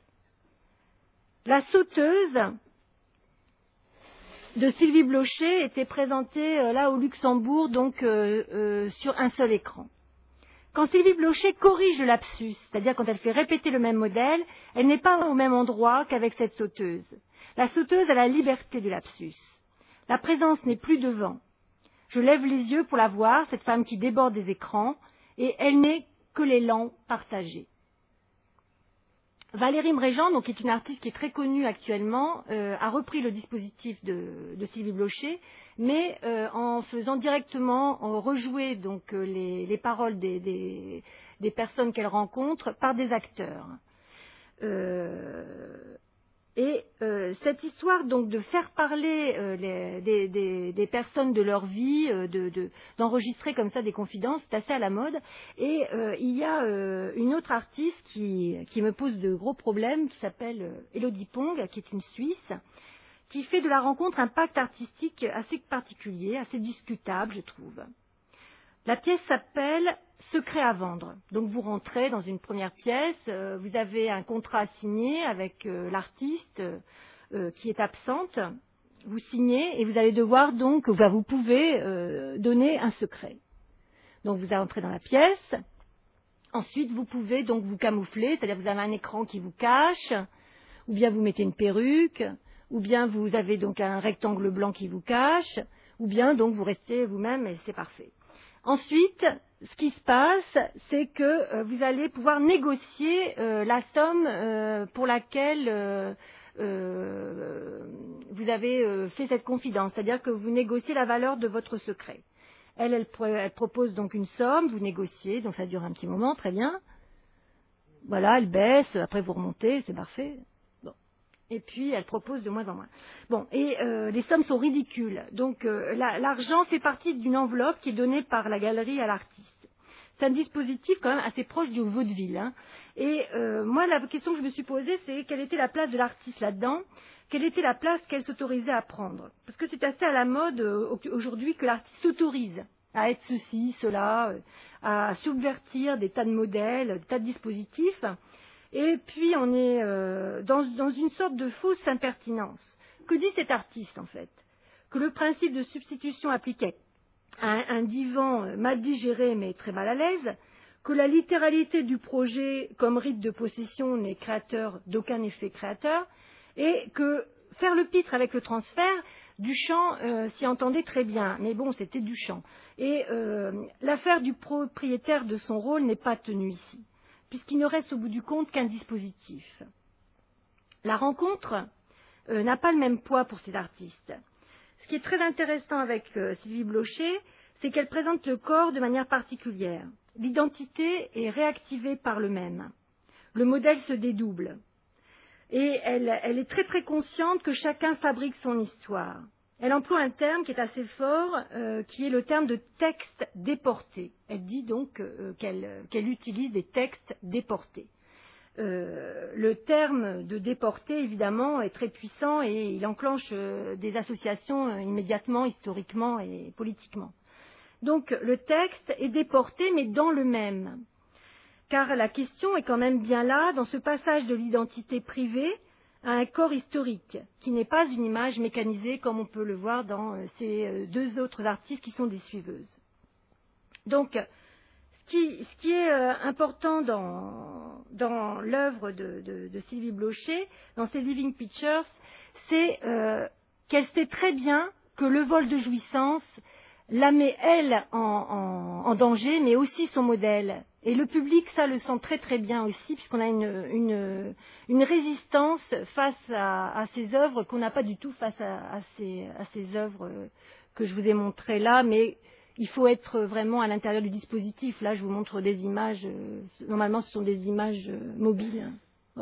La sauteuse de Sylvie Blocher était présentée euh, là au Luxembourg, donc euh, euh, sur un seul écran. Quand Sylvie Blocher corrige le lapsus, c'est-à-dire quand elle fait répéter le même modèle, elle n'est pas au même endroit qu'avec cette sauteuse. La sauteuse a la liberté du lapsus. La présence n'est plus devant. Je lève les yeux pour la voir, cette femme qui déborde des écrans, et elle n'est que l'élan partagé. Valérie Mréjean, donc, qui est une artiste qui est très connue actuellement, euh, a repris le dispositif de, de Sylvie Blocher, mais euh, en faisant directement en rejouer donc, euh, les, les paroles des, des, des personnes qu'elle rencontre par des acteurs. Euh, et euh, cette histoire donc de faire parler euh, les, des, des, des personnes de leur vie, euh, de, de, d'enregistrer comme ça des confidences, c'est assez à la mode. Et euh, il y a euh, une autre artiste qui, qui me pose de gros problèmes, qui s'appelle euh, Élodie Pong, qui est une Suisse, qui fait de la rencontre un pacte artistique assez particulier, assez discutable, je trouve. La pièce s'appelle « Secret à vendre ». Donc vous rentrez dans une première pièce, euh, vous avez un contrat à signer avec euh, l'artiste euh, qui est absente, vous signez et vous allez devoir donc, bah, vous pouvez euh, donner un secret. Donc vous entrez dans la pièce, ensuite vous pouvez donc vous camoufler, c'est-à-dire vous avez un écran qui vous cache, ou bien vous mettez une perruque, ou bien vous avez donc un rectangle blanc qui vous cache, ou bien donc vous restez vous-même et c'est parfait. Ensuite, ce qui se passe, c'est que euh, vous allez pouvoir négocier euh, la somme euh, pour laquelle euh, euh, vous avez euh, fait cette confidence, c'est-à-dire que vous négociez la valeur de votre secret. Elle, elle, elle propose donc une somme, vous négociez, donc ça dure un petit moment, très bien. Voilà, elle baisse, après vous remontez, c'est parfait. Bon. Et puis elle propose de moins en moins. Bon, et euh, les sommes sont ridicules. Donc euh, la, l'argent fait partie d'une enveloppe qui est donnée par la galerie à l'artiste. C'est un dispositif quand même assez proche du vaudeville. Hein. Et euh, moi, la question que je me suis posée, c'est quelle était la place de l'artiste là-dedans ? Quelle était la place qu'elle s'autorisait à prendre? Parce que c'est assez à la mode euh, aujourd'hui que l'artiste s'autorise à être ceci, cela, euh, à subvertir des tas de modèles, des tas de dispositifs. Et puis on est euh, dans, dans une sorte de fausse impertinence. Que dit cet artiste en fait? Que le principe de substitution appliquait à un, un divan mal digéré mais très mal à l'aise, que la littéralité du projet comme rite de possession n'est créateur d'aucun effet créateur, et que faire le pitre avec le transfert, Duchamp euh, s'y entendait très bien, mais bon, c'était Duchamp. Et euh, l'affaire du propriétaire de son rôle n'est pas tenue ici, puisqu'il ne reste au bout du compte qu'un dispositif. La rencontre euh, n'a pas le même poids pour ces artistes. Ce qui est très intéressant avec euh, Sylvie Blocher, c'est qu'elle présente le corps de manière particulière. L'identité est réactivée par le même. Le modèle se dédouble. Et elle, elle est très très consciente que chacun fabrique son histoire. Elle emploie un terme qui est assez fort, euh, qui est le terme de texte déporté. Elle dit donc euh, qu'elle, qu'elle utilise des textes déportés. Euh, le terme de déporté, évidemment, est très puissant et il enclenche euh, des associations euh, immédiatement, historiquement et politiquement. Donc le texte est déporté, mais dans le même. Car la question est quand même bien là, dans ce passage de l'identité privée à un corps historique, qui n'est pas une image mécanisée comme on peut le voir dans ces deux autres artistes qui sont des suiveuses. Donc, ce qui, ce qui est important dans, dans l'œuvre de, de, de Sylvie Blocher, dans ses Living Pictures, c'est euh, qu'elle sait très bien que le vol de jouissance la met, elle, en, en, en danger, mais aussi son modèle. Et le public, ça le sent très très bien aussi, puisqu'on a une, une, une résistance face à, à ces œuvres qu'on n'a pas du tout face à, à, ces, à ces œuvres que je vous ai montrées là, mais il faut être vraiment à l'intérieur du dispositif. Là, je vous montre des images, normalement ce sont des images mobiles. Bon.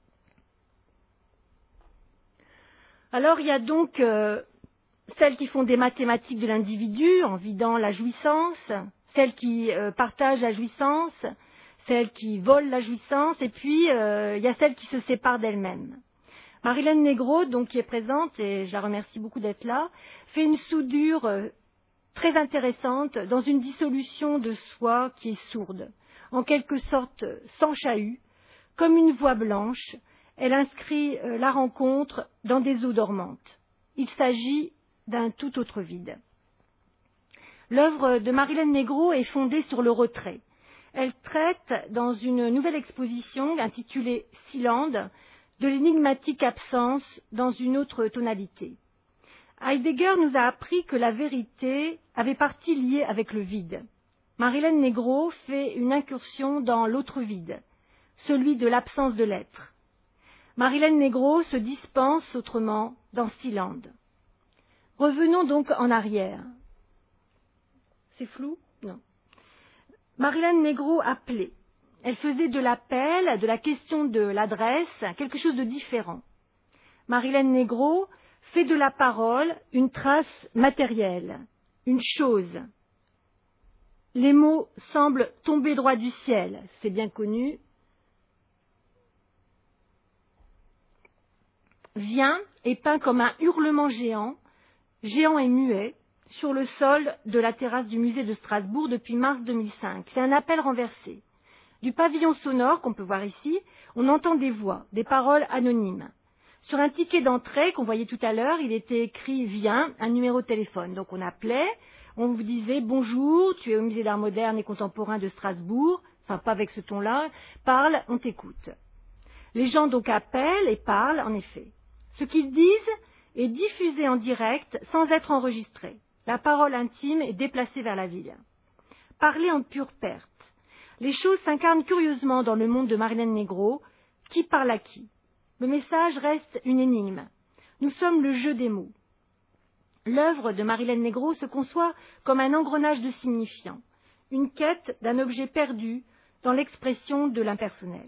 Alors, il y a donc euh, celles qui font des mathématiques de l'individu en vidant la jouissance, celles qui euh, partagent la jouissance, celles qui volent la jouissance, et puis euh, il y a celles qui se séparent d'elles-mêmes. Marilyn Negro, donc qui est présente, et je la remercie beaucoup d'être là, fait une soudure euh, très intéressante dans une dissolution de soi qui est sourde, en quelque sorte sans chahut, comme une voix blanche. Elle inscrit euh, la rencontre dans des eaux dormantes. Il s'agit d'un tout autre vide. L'œuvre de Marilyn Negro est fondée sur le retrait. Elle traite dans une nouvelle exposition intitulée Sealand de l'énigmatique absence dans une autre tonalité. Heidegger nous a appris que la vérité avait partie liée avec le vide. Marilyn Negro fait une incursion dans l'autre vide, celui de l'absence de l'être. Marilyn Negro se dispense autrement dans Sealand. Revenons donc en arrière. C'est flou? Non. Marilyn Negro appelait. Elle faisait de l'appel, de la question de l'adresse, quelque chose de différent. Marilyn Negro fait de la parole une trace matérielle, une chose. Les mots semblent tomber droit du ciel, c'est bien connu. vient est peint comme un hurlement géant, géant et muet, sur le sol de la terrasse du musée de Strasbourg depuis mars deux mille cinq. C'est un appel renversé. Du pavillon sonore qu'on peut voir ici, on entend des voix, des paroles anonymes. Sur un ticket d'entrée qu'on voyait tout à l'heure, il était écrit « Viens », un numéro de téléphone. Donc on appelait, on vous disait « Bonjour, tu es au musée d'art moderne et contemporain de Strasbourg », enfin pas avec ce ton-là, « Parle, on t'écoute ». Les gens donc appellent et parlent, en effet. Ce qu'ils disent est diffusé en direct sans être enregistré. La parole intime est déplacée vers la ville. Parler en pure perte. Les choses s'incarnent curieusement dans le monde de Marilène Negro. Qui parle à qui? Le message reste une énigme. Nous sommes le jeu des mots. L'œuvre de Marilène Negro se conçoit comme un engrenage de signifiants, une quête d'un objet perdu dans l'expression de l'impersonnel.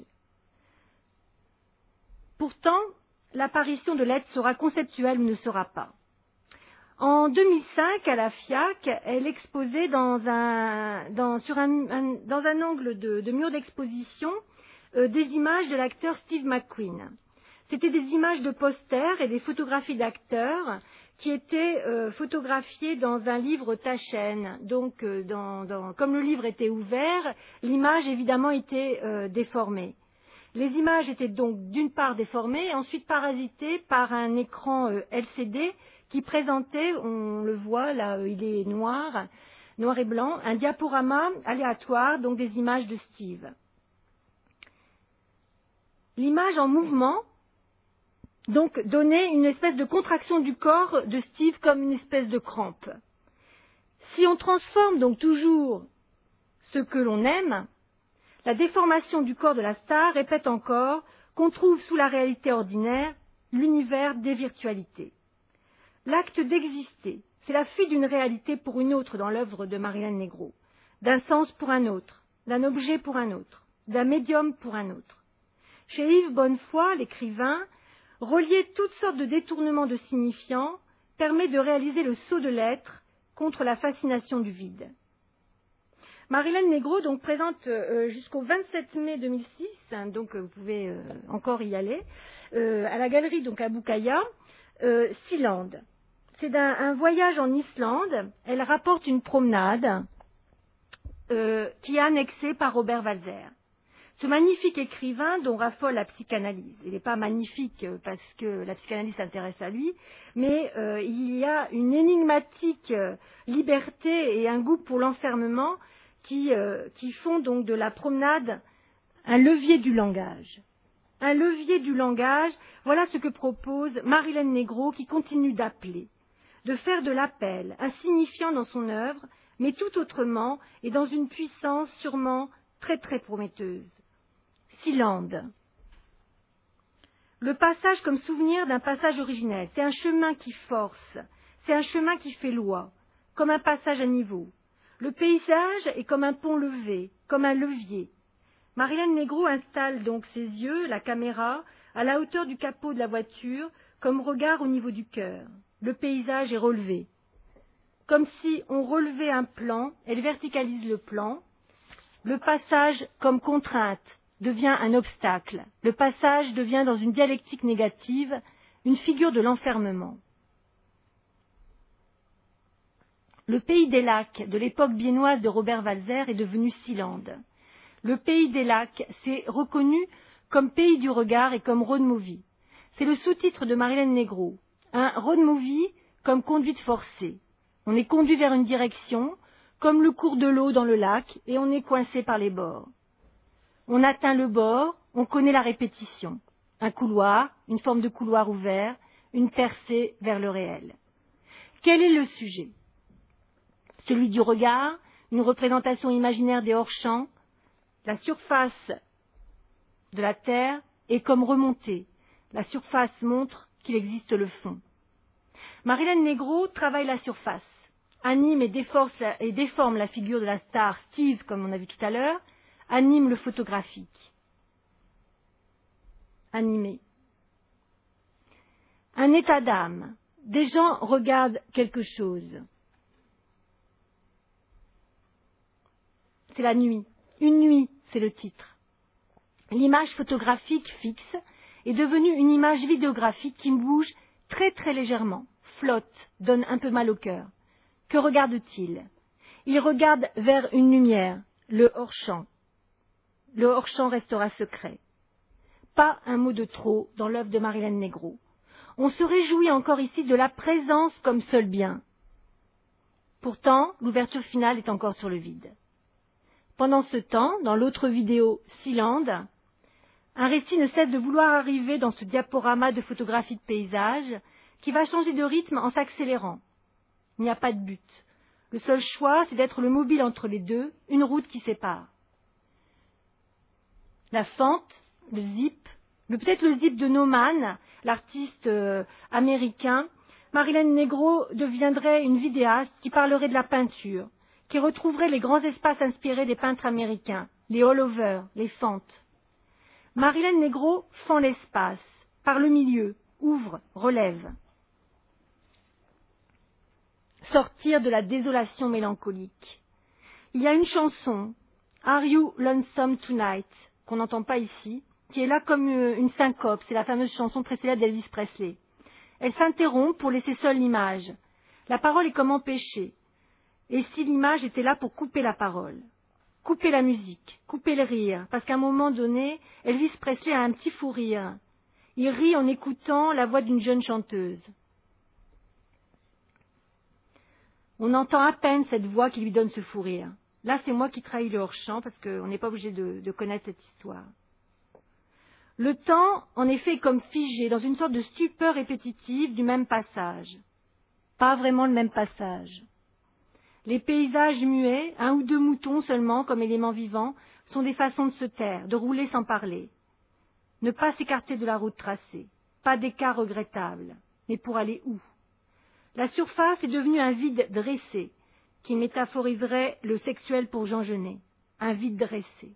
Pourtant, l'apparition de l'être sera conceptuelle ou ne sera pas. En deux mille cinq, à la FIAC, elle exposait dans un, dans, sur un, un, dans un angle de, de mur d'exposition euh, des images de l'acteur Steve McQueen. C'était des images de posters et des photographies d'acteurs qui étaient euh, photographiées dans un livre Taschen. Donc, euh, dans, dans, comme le livre était ouvert, l'image évidemment était euh, déformée. Les images étaient donc d'une part déformées et ensuite parasitées par un écran euh, L C D qui présentait, on le voit là, il est noir, noir et blanc, un diaporama aléatoire, donc des images de Steve. L'image en mouvement donc donnait une espèce de contraction du corps de Steve comme une espèce de crampe. Si on transforme donc toujours ce que l'on aime, la déformation du corps de la star répète encore qu'on trouve sous la réalité ordinaire l'univers des virtualités. L'acte d'exister, c'est la fuite d'une réalité pour une autre dans l'œuvre de Marilène Negro, d'un sens pour un autre, d'un objet pour un autre, d'un médium pour un autre. Chez Yves Bonnefoy, l'écrivain, relier toutes sortes de détournements de signifiants permet de réaliser le saut de l'être contre la fascination du vide. Marilène Negro donc présente euh, jusqu'au vingt-sept mai deux mille six, hein, donc euh, vous pouvez euh, encore y aller, euh, à la galerie donc à Boukaïa, euh, Sealand. C'est un, un voyage en Islande. Elle rapporte une promenade euh, qui est annexée par Robert Walser. Ce magnifique écrivain dont raffole la psychanalyse. Il n'est pas magnifique parce que la psychanalyse s'intéresse à lui, mais euh, il y a une énigmatique euh, liberté et un goût pour l'enfermement qui, euh, qui font donc de la promenade un levier du langage. Un levier du langage, voilà ce que propose Marilène Negro qui continue d'appeler, de faire de l'appel un signifiant dans son œuvre, mais tout autrement et dans une puissance sûrement très très prometteuse. Sealand. Le passage comme souvenir d'un passage originel, c'est un chemin qui force, c'est un chemin qui fait loi, comme un passage à niveau. Le paysage est comme un pont levé, comme un levier. Marilène Negro installe donc ses yeux, la caméra, à la hauteur du capot de la voiture, comme regard au niveau du cœur. Le paysage est relevé. Comme si on relevait un plan, elle verticalise le plan. Le passage comme contrainte devient un obstacle. Le passage devient dans une dialectique négative une figure de l'enfermement. Le pays des lacs de l'époque biennoise de Robert Walser est devenu Sealand. Le pays des lacs s'est reconnu comme pays du regard et comme road movie. C'est le sous-titre de Marilène Negro. Un road movie comme conduite forcée. On est conduit vers une direction, comme le cours de l'eau dans le lac, et on est coincé par les bords. On atteint le bord, on connaît la répétition. Un couloir, une forme de couloir ouvert, une percée vers le réel. Quel est le sujet? Celui du regard, une représentation imaginaire des hors-champs. La surface de la terre est comme remontée. La surface montre qu'il existe le fond. Marilène Negro travaille la surface, anime et, et déforme la figure de la star Steve, comme on a vu tout à l'heure, anime le photographique. Animé. Un état d'âme. Des gens regardent quelque chose. C'est la nuit. Une nuit, c'est le titre. L'image photographique fixe est devenue une image vidéographique qui bouge très très légèrement, flotte, donne un peu mal au cœur. Que regarde-t-il? Il regarde vers une lumière, le hors-champ. Le hors-champ restera secret. Pas un mot de trop dans l'œuvre de Marilène Negro. On se réjouit encore ici de la présence comme seul bien. Pourtant, l'ouverture finale est encore sur le vide. Pendant ce temps, dans l'autre vidéo, Sealand, un récit ne cesse de vouloir arriver dans ce diaporama de photographie de paysage qui va changer de rythme en s'accélérant. Il n'y a pas de but. Le seul choix, c'est d'être le mobile entre les deux, une route qui sépare. La fente, le zip, le, peut-être le zip de Nauman, l'artiste euh, américain, Marilène Negro deviendrait une vidéaste qui parlerait de la peinture, qui retrouverait les grands espaces inspirés des peintres américains, les all-over, les fentes. Marilène Negro fend l'espace, par le milieu, ouvre, relève. Sortir de la désolation mélancolique. Il y a une chanson, Are You Lonesome Tonight, qu'on n'entend pas ici, qui est là comme une syncope, c'est la fameuse chanson très célèbre d'Elvis Presley. Elle s'interrompt pour laisser seule l'image. La parole est comme empêchée. Et si l'image était là pour couper la parole? Couper la musique, couper le rire, parce qu'à un moment donné, Elvis Presley a un petit fou rire. Il rit en écoutant la voix d'une jeune chanteuse. On entend à peine cette voix qui lui donne ce fou rire. Là, c'est moi qui trahis le hors-champ, parce qu'on n'est pas obligé de, de connaître cette histoire. Le temps, en effet, est comme figé dans une sorte de stupeur répétitive du même passage. Pas vraiment le même passage. Les paysages muets, un ou deux moutons seulement comme éléments vivants, sont des façons de se taire, de rouler sans parler. Ne pas s'écarter de la route tracée, pas d'écart regrettable, mais pour aller où? La surface est devenue un vide dressé, qui métaphoriserait le sexuel pour Jean Genet, un vide dressé.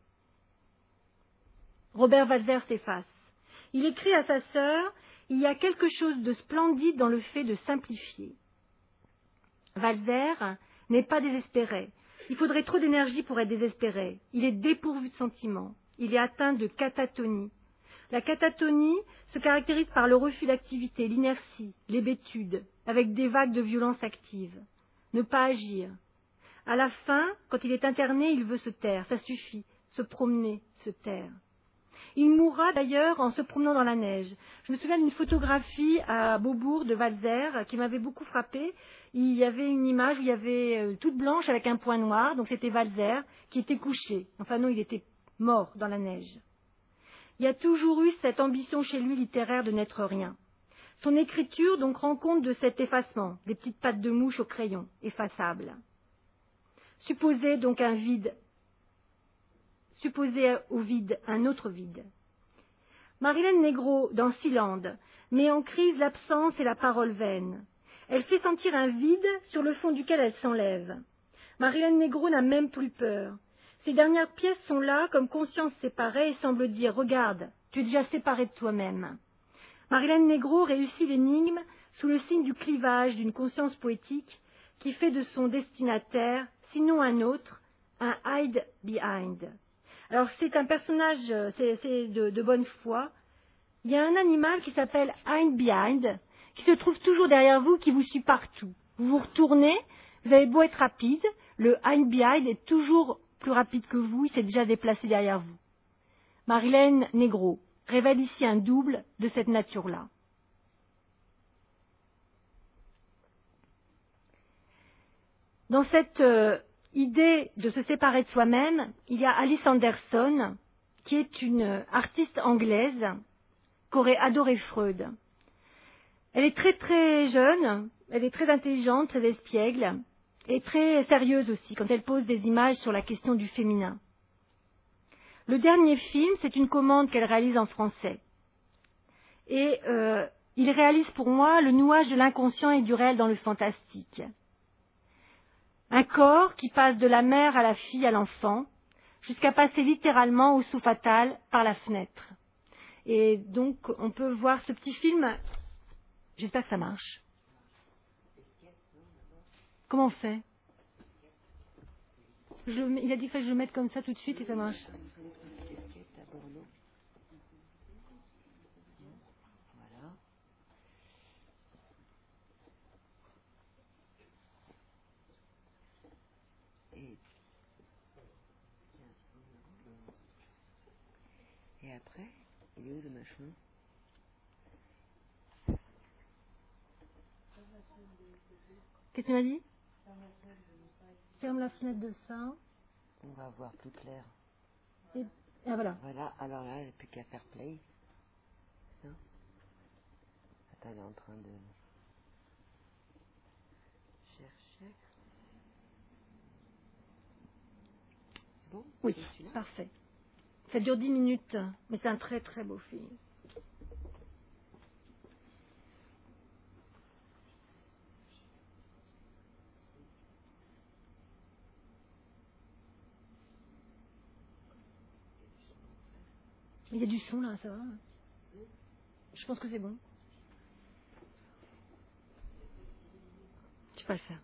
Robert Walser s'efface. Il écrit à sa sœur « Il y a quelque chose de splendide dans le fait de simplifier ». Walser n'est pas désespéré. Il faudrait trop d'énergie pour être désespéré. Il est dépourvu de sentiments. Il est atteint de catatonie. La catatonie se caractérise par le refus d'activité, l'inertie, l'hébétude, avec des vagues de violence active. Ne pas agir. À la fin, quand il est interné, il veut se taire. Ça suffit. Se promener, se taire. Il mourra d'ailleurs en se promenant dans la neige. Je me souviens d'une photographie à Beaubourg de Walser qui m'avait beaucoup frappée. Il y avait une image où il y avait euh, toute blanche avec un point noir, donc c'était Walser qui était couché. Enfin non, il était mort dans la neige. Il y a toujours eu cette ambition chez lui littéraire de n'être rien. Son écriture donc rend compte de cet effacement, des petites pattes de mouche au crayon, effaçables. Supposez donc un vide. Supposez au vide un autre vide. Marilène Negro, dans Sealand, met en crise l'absence et la parole vaine. Elle fait sentir un vide sur le fond duquel elle s'enlève. Marilène Negro n'a même plus peur. Ses dernières pièces sont là comme conscience séparée et semble dire « Regarde, tu es déjà séparé de toi-même ». Marilène Negro réussit l'énigme sous le signe du clivage d'une conscience poétique qui fait de son destinataire, sinon un autre, un hide behind. Alors c'est un personnage c'est, c'est de, de bonne foi. Il y a un animal qui s'appelle hide behind, qui se trouve toujours derrière vous, qui vous suit partout. Vous vous retournez, vous avez beau être rapide, le hide behind est toujours plus rapide que vous, il s'est déjà déplacé derrière vous. Marilène Negro révèle ici un double de cette nature-là. Dans cette euh, idée de se séparer de soi-même, il y a Alice Anderson, qui est une artiste anglaise qu'aurait adoré Freud. Elle est très très jeune, elle est très intelligente, très espiègle, et très sérieuse aussi quand elle pose des images sur la question du féminin. Le dernier film, c'est une commande qu'elle réalise en français. Et euh, il réalise pour moi le nouage de l'inconscient et du réel dans le fantastique. Un corps qui passe de la mère à la fille à l'enfant, jusqu'à passer littéralement au saut fatal par la fenêtre. Et donc, on peut voir ce petit film. J'espère que ça marche. Comment on fait? je, Il a dit que je le mette comme ça tout de suite et ça marche. Et après, il est où le machin? Qu'est-ce que tu m'as dit? Ferme la fenêtre de ça. On va voir plus clair. Et, et voilà. Voilà, alors là, il n'y a plus qu'à faire play. Ça. Attends, elle est en train de chercher. C'est bon? Oui, parfait. Ça dure dix minutes, mais c'est un très très beau film. Il y a du son là, ça va? Je pense que c'est bon. Tu peux le faire.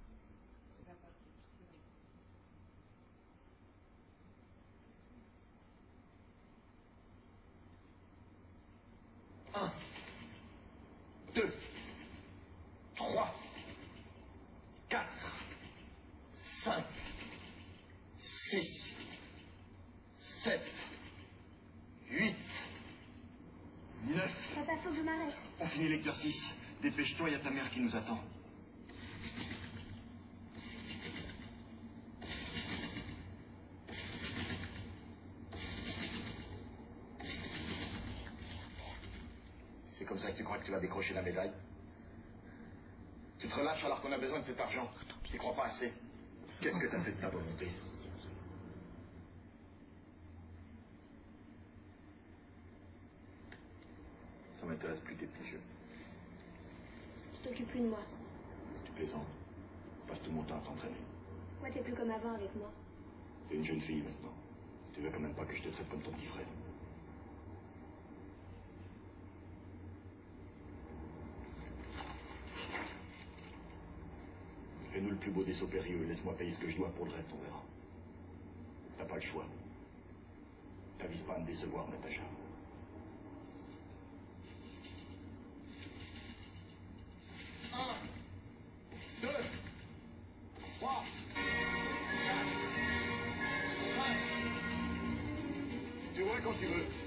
Un, deux, trois, quatre, cinq, six, sept, huit, neuf. Papa, faut que je m'arrête. On finit l'exercice. Dépêche-toi, il y a ta mère qui nous attend. C'est comme ça que tu crois que tu vas décrocher la médaille? Tu te relâches alors qu'on a besoin de cet argent. Tu n'y crois pas assez. Qu'est-ce que t'as fait de ta volonté? Ça m'intéresse plus tes petits jeux. Tu t'occupes plus de moi. Tu plaisantes. Tu passes tout mon temps à t'entraîner. Moi, t'es plus comme avant avec moi. T'es une jeune fille maintenant. Tu veux quand même pas que je te traite comme ton petit frère. Fais-nous le plus beau des sauts périlleux et laisse-moi payer ce que je dois pour le reste, on verra. T'as pas le choix. T'avises pas à me décevoir, Natacha. Un, deux, trois, quatre, cinq. Tu vois quand tu veux.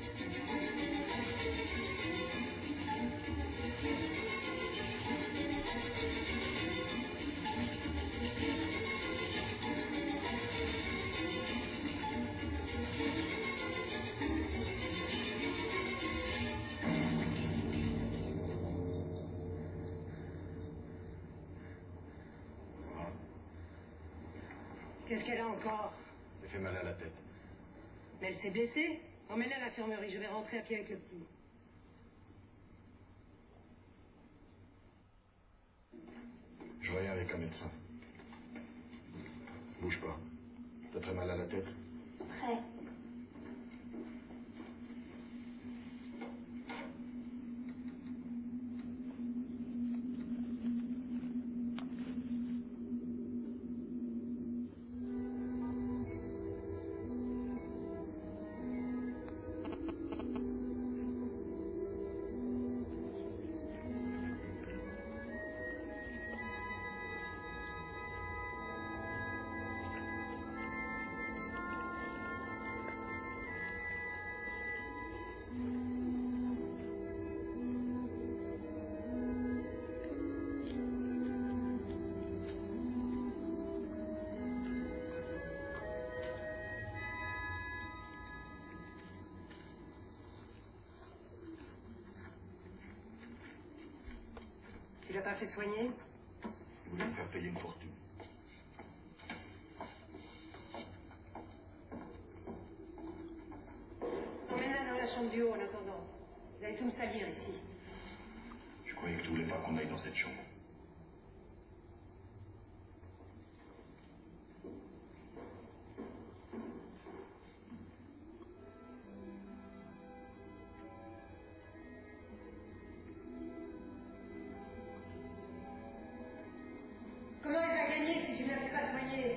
Qu'est-ce qu'elle a encore? Ça fait mal à la tête. Mais elle s'est blessée? Emmène-la à l'infirmerie, je vais rentrer à pied avec le petit. Je reviens avec un médecin. Bouge pas. T'as très mal à la tête? Très. Tu l'as pas fait soigner? Il voulait me faire payer une fortune. Emmène-la dans la chambre du haut en attendant. Vous allez tout me salir ici. Je croyais que tu voulais pas qu'on aille dans cette chambre. Comment elle va gagner si tu ne la fais pas soigner?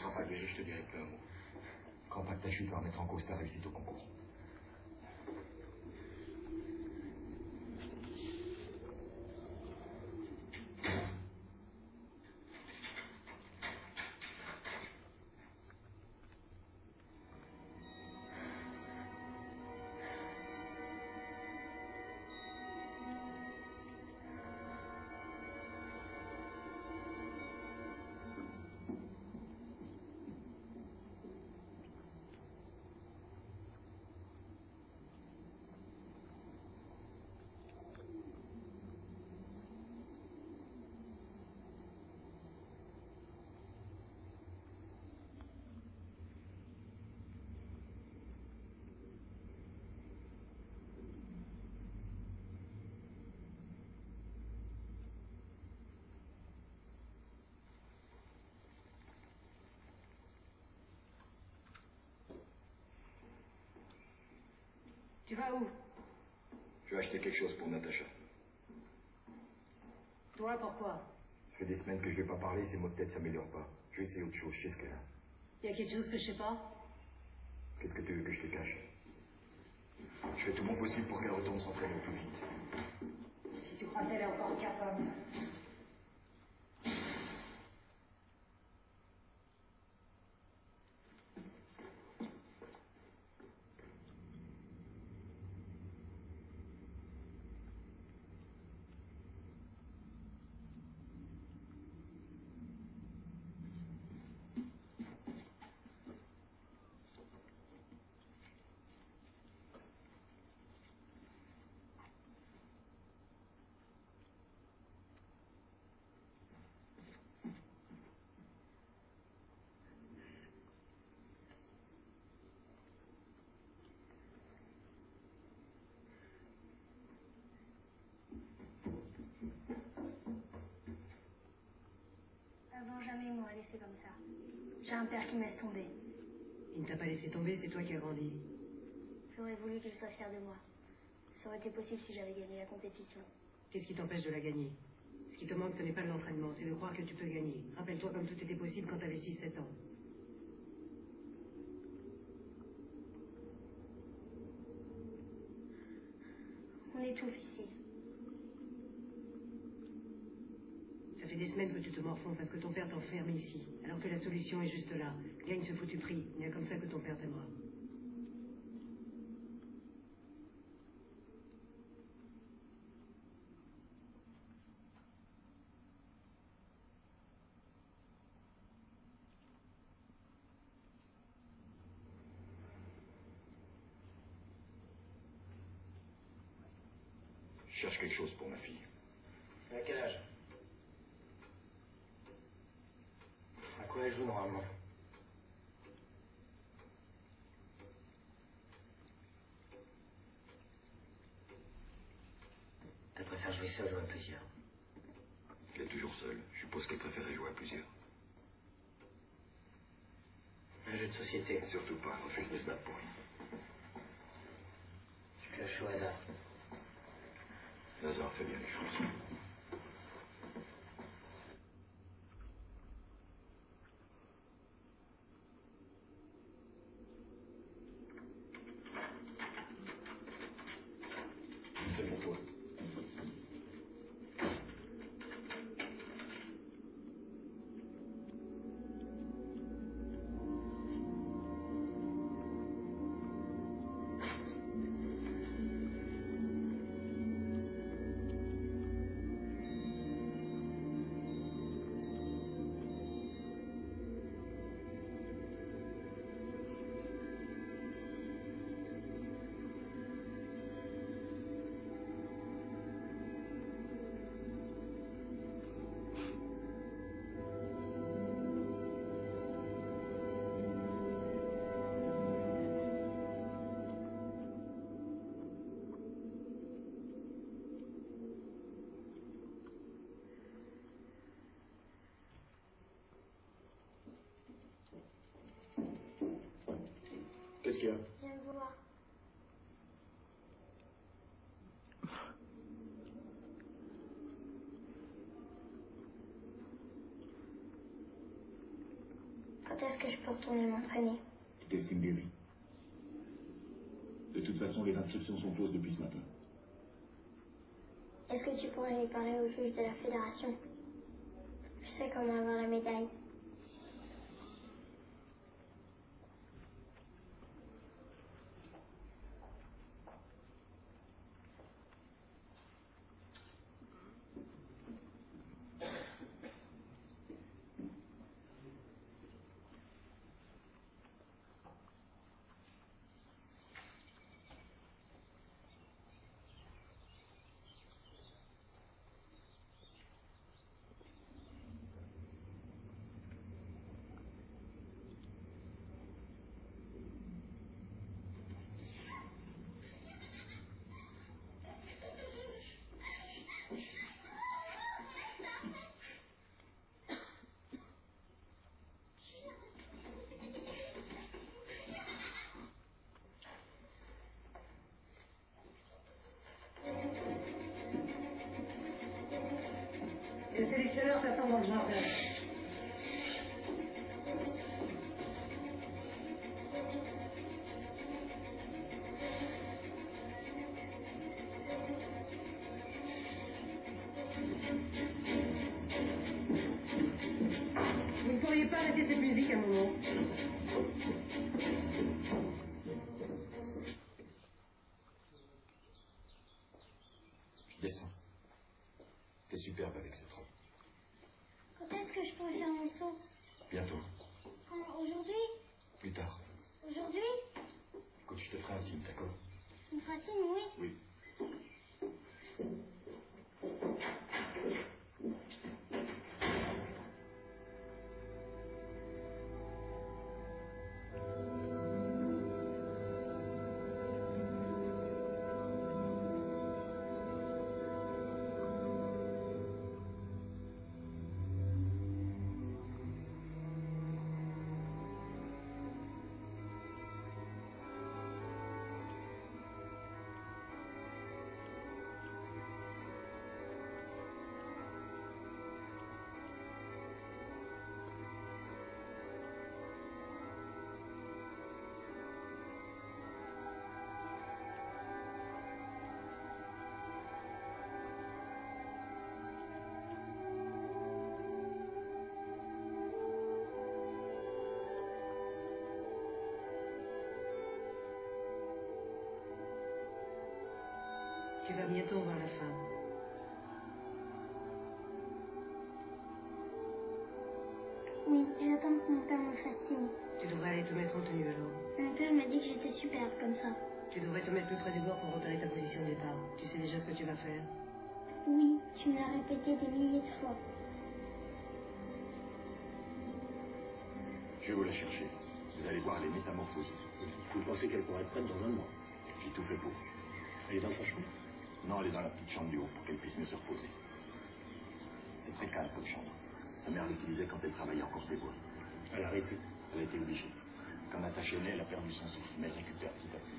Enfin, déjà, je te dirai plus un mot. Crois pas que ta chute va remettre en cause ta réussite au concours. Tu vas où? Je vais acheter quelque chose pour Natacha. Toi, pourquoi? Ça fait des semaines que je vais pas parler, ces mots de tête s'améliorent pas. Je vais essayer autre chose, je sais ce qu'elle a. Il y a quelque chose que je sais pas? Qu'est-ce que tu veux que je te cache? Je fais tout mon possible pour qu'elle retourne s'entraîner au plus vite. Si tu crois qu'elle est encore capable. Avant, jamais ils m'auraient laissé comme ça. J'ai un père qui me laisse tomber. Il ne t'a pas laissé tomber, c'est toi qui as grandi. J'aurais voulu qu'il soit fier de moi. Ça aurait été possible si j'avais gagné la compétition. Qu'est-ce qui t'empêche de la gagner? Ce qui te manque, ce n'est pas de l'entraînement, c'est de croire que tu peux gagner. Rappelle-toi comme tout était possible quand t'avais six sept ans. On étouffe ici. Ça fait des semaines que tu te morfonds parce que ton père t'enferme ici, alors que la solution est juste là. Gagne ce foutu prix, il n'y a comme ça que ton père t'aimera. Je cherche quelque chose pour ma fille. À quel âge? À quoi elle joue normalement? Elle préfère jouer seule ou à plusieurs? Elle est toujours seule. Je suppose qu'elle préférait jouer à plusieurs. Un jeu de société. Surtout pas, elle refuse de se battre pour rien. Tu caches au hasard. Lazare fait bien les choses. C'est pour toi. Qu'est-ce qu'il y a? Je viens de vous voir. est-ce que je peux retourner m'entraîner? Tu t'estimes guéri. De toute façon, les inscriptions sont closes depuis ce matin. Est-ce que tu pourrais parler au juge de la fédération? Je sais comment avoir la médaille. Le sélectionneur s'attend dans le jardin. Vous ne pourriez pas arrêter cette musique un moment? Descends. T'es superbe avec cette robe. Quand est-ce que je pourrais faire mon saut? Bientôt. Quand? Aujourd'hui? Plus tard. Aujourd'hui? Écoute, je te ferai un signe, d'accord? Une Francine, oui. Oui. Tu vas bientôt voir la fin. Oui, j'attends que mon père me fasse signe. Tu devrais aller te mettre en tenue alors. Mon père m'a dit que j'étais superbe comme ça. Tu devrais te mettre plus près du bord pour repérer ta position de départ. Tu sais déjà ce que tu vas faire. Oui, tu me l'as répété des milliers de fois. Je vais vous la chercher. Vous allez voir, elle est métamorphosée. Vous pensez qu'elle pourrait être prête dans un mois? J'ai tout fait pour. Elle est dans sa chambre? Non, elle est dans la petite chambre du haut pour qu'elle puisse mieux se reposer. C'est très calme comme chambre. Sa mère l'utilisait quand elle travaillait encore ses voix. Elle a arrêté. Elle a été obligée. Quand Natacha est née, elle a perdu son souffle, mais elle récupère petit à petit.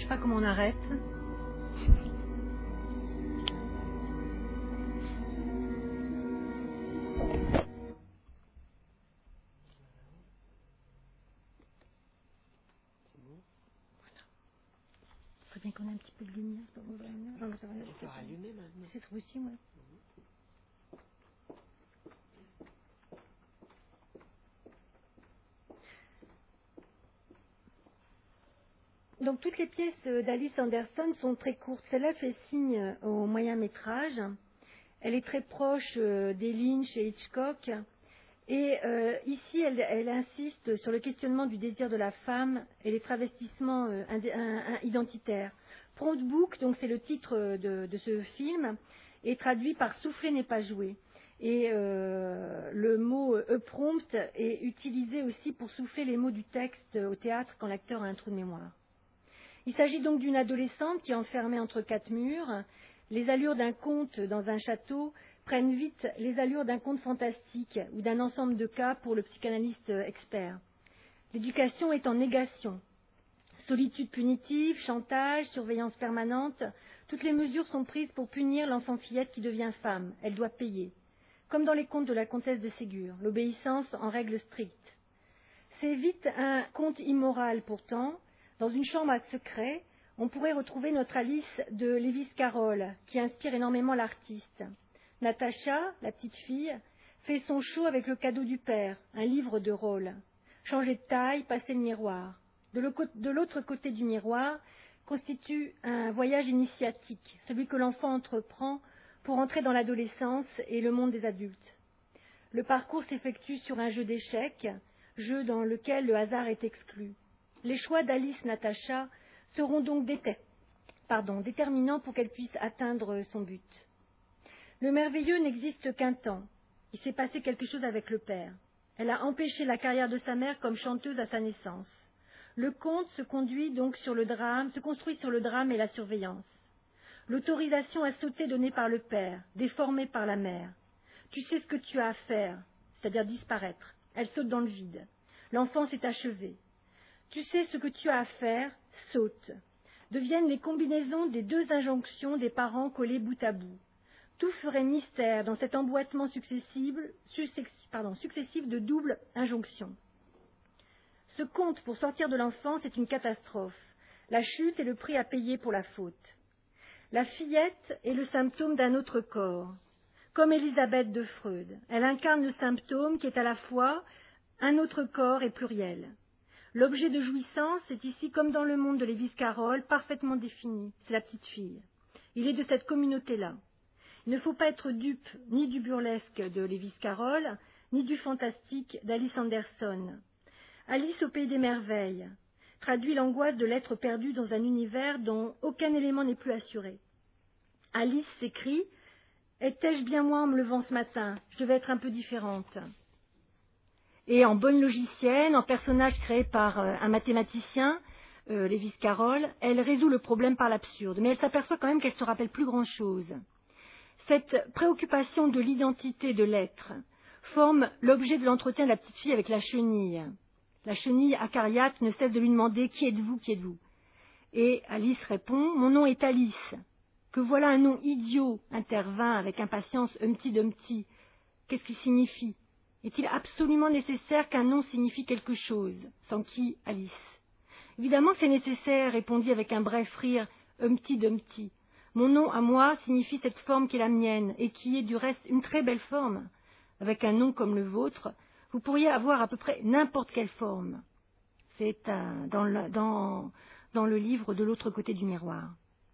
sais pas comment on arrête. Il faudrait bien qu'on ait un petit peu de lumière. Pas bon, non, mais ça va, On peut rallumer maintenant. c'est trop aussi, ouais. Donc toutes les pièces d'Alice Anderson sont très courtes. Celle-là fait signe au moyen métrage. Elle est très proche des Lynch et Hitchcock. Et euh, ici, elle, elle insiste sur le questionnement du désir de la femme et les travestissements euh, indé- un, un, identitaires. Prompt Book, donc c'est le titre de, de ce film, est traduit par souffler n'est pas joué. Et euh, le mot euh, prompt est utilisé aussi pour souffler les mots du texte au théâtre quand l'acteur a un trou de mémoire. Il s'agit donc d'une adolescente qui est enfermée entre quatre murs. Les allures d'un conte dans un château prennent vite les allures d'un conte fantastique ou d'un ensemble de cas pour le psychanalyste expert. L'éducation est en négation. Solitude punitive, chantage, surveillance permanente, toutes les mesures sont prises pour punir l'enfant fillette qui devient femme. Elle doit payer. Comme dans les contes de la comtesse de Ségur, l'obéissance en règle stricte. C'est vite un conte immoral pourtant. Dans une chambre à secret, on pourrait retrouver notre Alice de Lewis Carroll, qui inspire énormément l'artiste. Natacha, la petite fille, fait son show avec le cadeau du père, un livre de rôle. Changer de taille, passer le miroir. De l'autre côté du miroir constitue un voyage initiatique, celui que l'enfant entreprend pour entrer dans l'adolescence et le monde des adultes. Le parcours s'effectue sur un jeu d'échecs, jeu dans lequel le hasard est exclu. Les choix d'Alice Natacha seront donc déter... Pardon, déterminants pour qu'elle puisse atteindre son but. Le merveilleux n'existe qu'un temps. Il s'est passé quelque chose avec le père. Elle a empêché la carrière de sa mère comme chanteuse à sa naissance. Le conte se conduit donc sur le drame, se construit sur le drame et la surveillance. L'autorisation à sauter donnée par le père, déformée par la mère. Tu sais ce que tu as à faire, c'est-à-dire disparaître. Elle saute dans le vide. L'enfance est achevée. Tu sais ce que tu as à faire, saute. Deviennent les combinaisons des deux injonctions des parents collées bout à bout. Tout ferait mystère dans cet emboîtement successif, pardon, successif de doubles injonctions. Ce conte pour sortir de l'enfance est une catastrophe. La chute est le prix à payer pour la faute. La fillette est le symptôme d'un autre corps. Comme Élisabeth de Freud, elle incarne le symptôme qui est à la fois un autre corps et pluriel. L'objet de jouissance est ici, comme dans le monde de Lewis Carroll, parfaitement défini. C'est la petite fille. Il est de cette communauté-là. Il ne faut pas être dupe ni du burlesque de Lewis Carroll, ni du fantastique d'Alice Anderson. Alice au pays des merveilles traduit l'angoisse de l'être perdu dans un univers dont aucun élément n'est plus assuré. Alice s'écrie « Étais-je bien moi en me levant ce matin? Je devais être un peu différente. » Et en bonne logicienne, en personnage créé par euh, un mathématicien, euh, Lewis Carroll, elle résout le problème par l'absurde, mais elle s'aperçoit quand même qu'elle ne se rappelle plus grand-chose. Cette préoccupation de l'identité de l'être forme l'objet de l'entretien de la petite fille avec la chenille. La chenille acariâtre ne cesse de lui demander « Qui êtes-vous, qui êtes-vous » Et Alice répond « Mon nom est Alice ». Que voilà un nom idiot, intervint avec impatience Humpty Dumpty. Qu'est-ce qu'il signifie? Est-il absolument nécessaire qu'un nom signifie quelque chose, sans qui Alice? Évidemment que c'est nécessaire, répondit avec un bref rire Humpty Dumpty. Mon nom à moi signifie cette forme qui est la mienne, et qui est du reste une très belle forme. Avec un nom comme le vôtre, vous pourriez avoir à peu près n'importe quelle forme. C'est un, dans, le, dans, dans le livre De l'autre côté du miroir.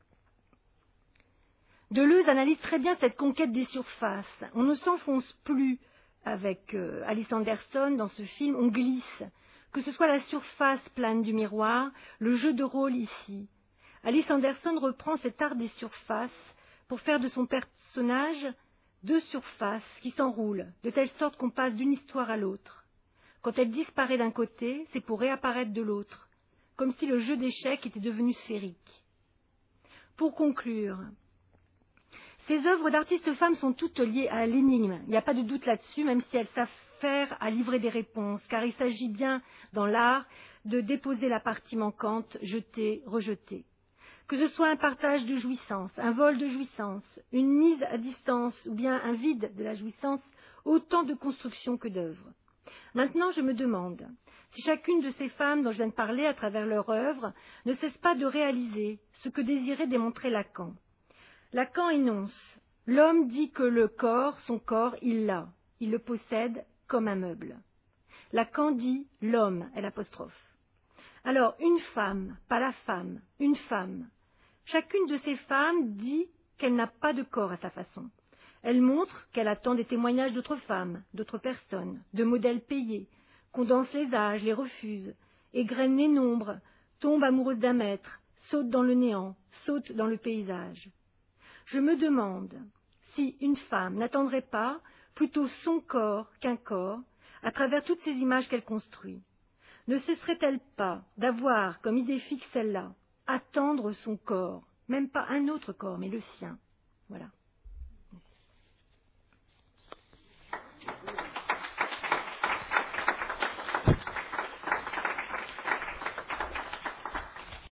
Deleuze analyse très bien cette conquête des surfaces. On ne s'enfonce plus avec euh, Alice Anderson dans ce film, on glisse. Que ce soit la surface plane du miroir, le jeu de rôle ici. Alice Anderson reprend cet art des surfaces pour faire de son personnage deux surfaces qui s'enroulent, de telle sorte qu'on passe d'une histoire à l'autre. Quand elle disparaît d'un côté, c'est pour réapparaître de l'autre, comme si le jeu d'échecs était devenu sphérique. Pour conclure, ces œuvres d'artistes femmes sont toutes liées à l'énigme. Il n'y a pas de doute là-dessus, même si elles s'affairent à livrer des réponses, car il s'agit bien, dans l'art, de déposer la partie manquante, jetée, rejetée. que ce soit un partage de jouissance, un vol de jouissance, une mise à distance ou bien un vide de la jouissance, autant de constructions que d'œuvres. Maintenant, je me demande si chacune de ces femmes dont je viens de parler à travers leur œuvre ne cesse pas de réaliser ce que désirait démontrer Lacan. Lacan énonce « L'homme dit que le corps, son corps, il l'a, il le possède comme un meuble. » Lacan dit « l'homme » est l'apostrophe. Alors, une femme, pas la femme, une femme. Chacune de ces femmes dit qu'elle n'a pas de corps à sa façon. Elle montre qu'elle attend des témoignages d'autres femmes, d'autres personnes, de modèles payés, condense les âges, les refuse, égrène les nombres, tombe amoureuse d'un maître, saute dans le néant, saute dans le paysage. Je me demande si une femme n'attendrait pas plutôt son corps qu'un corps à travers toutes ces images qu'elle construit. Ne cesserait-elle pas d'avoir comme idée fixe celle-là, attendre son corps, même pas un autre corps, mais le sien,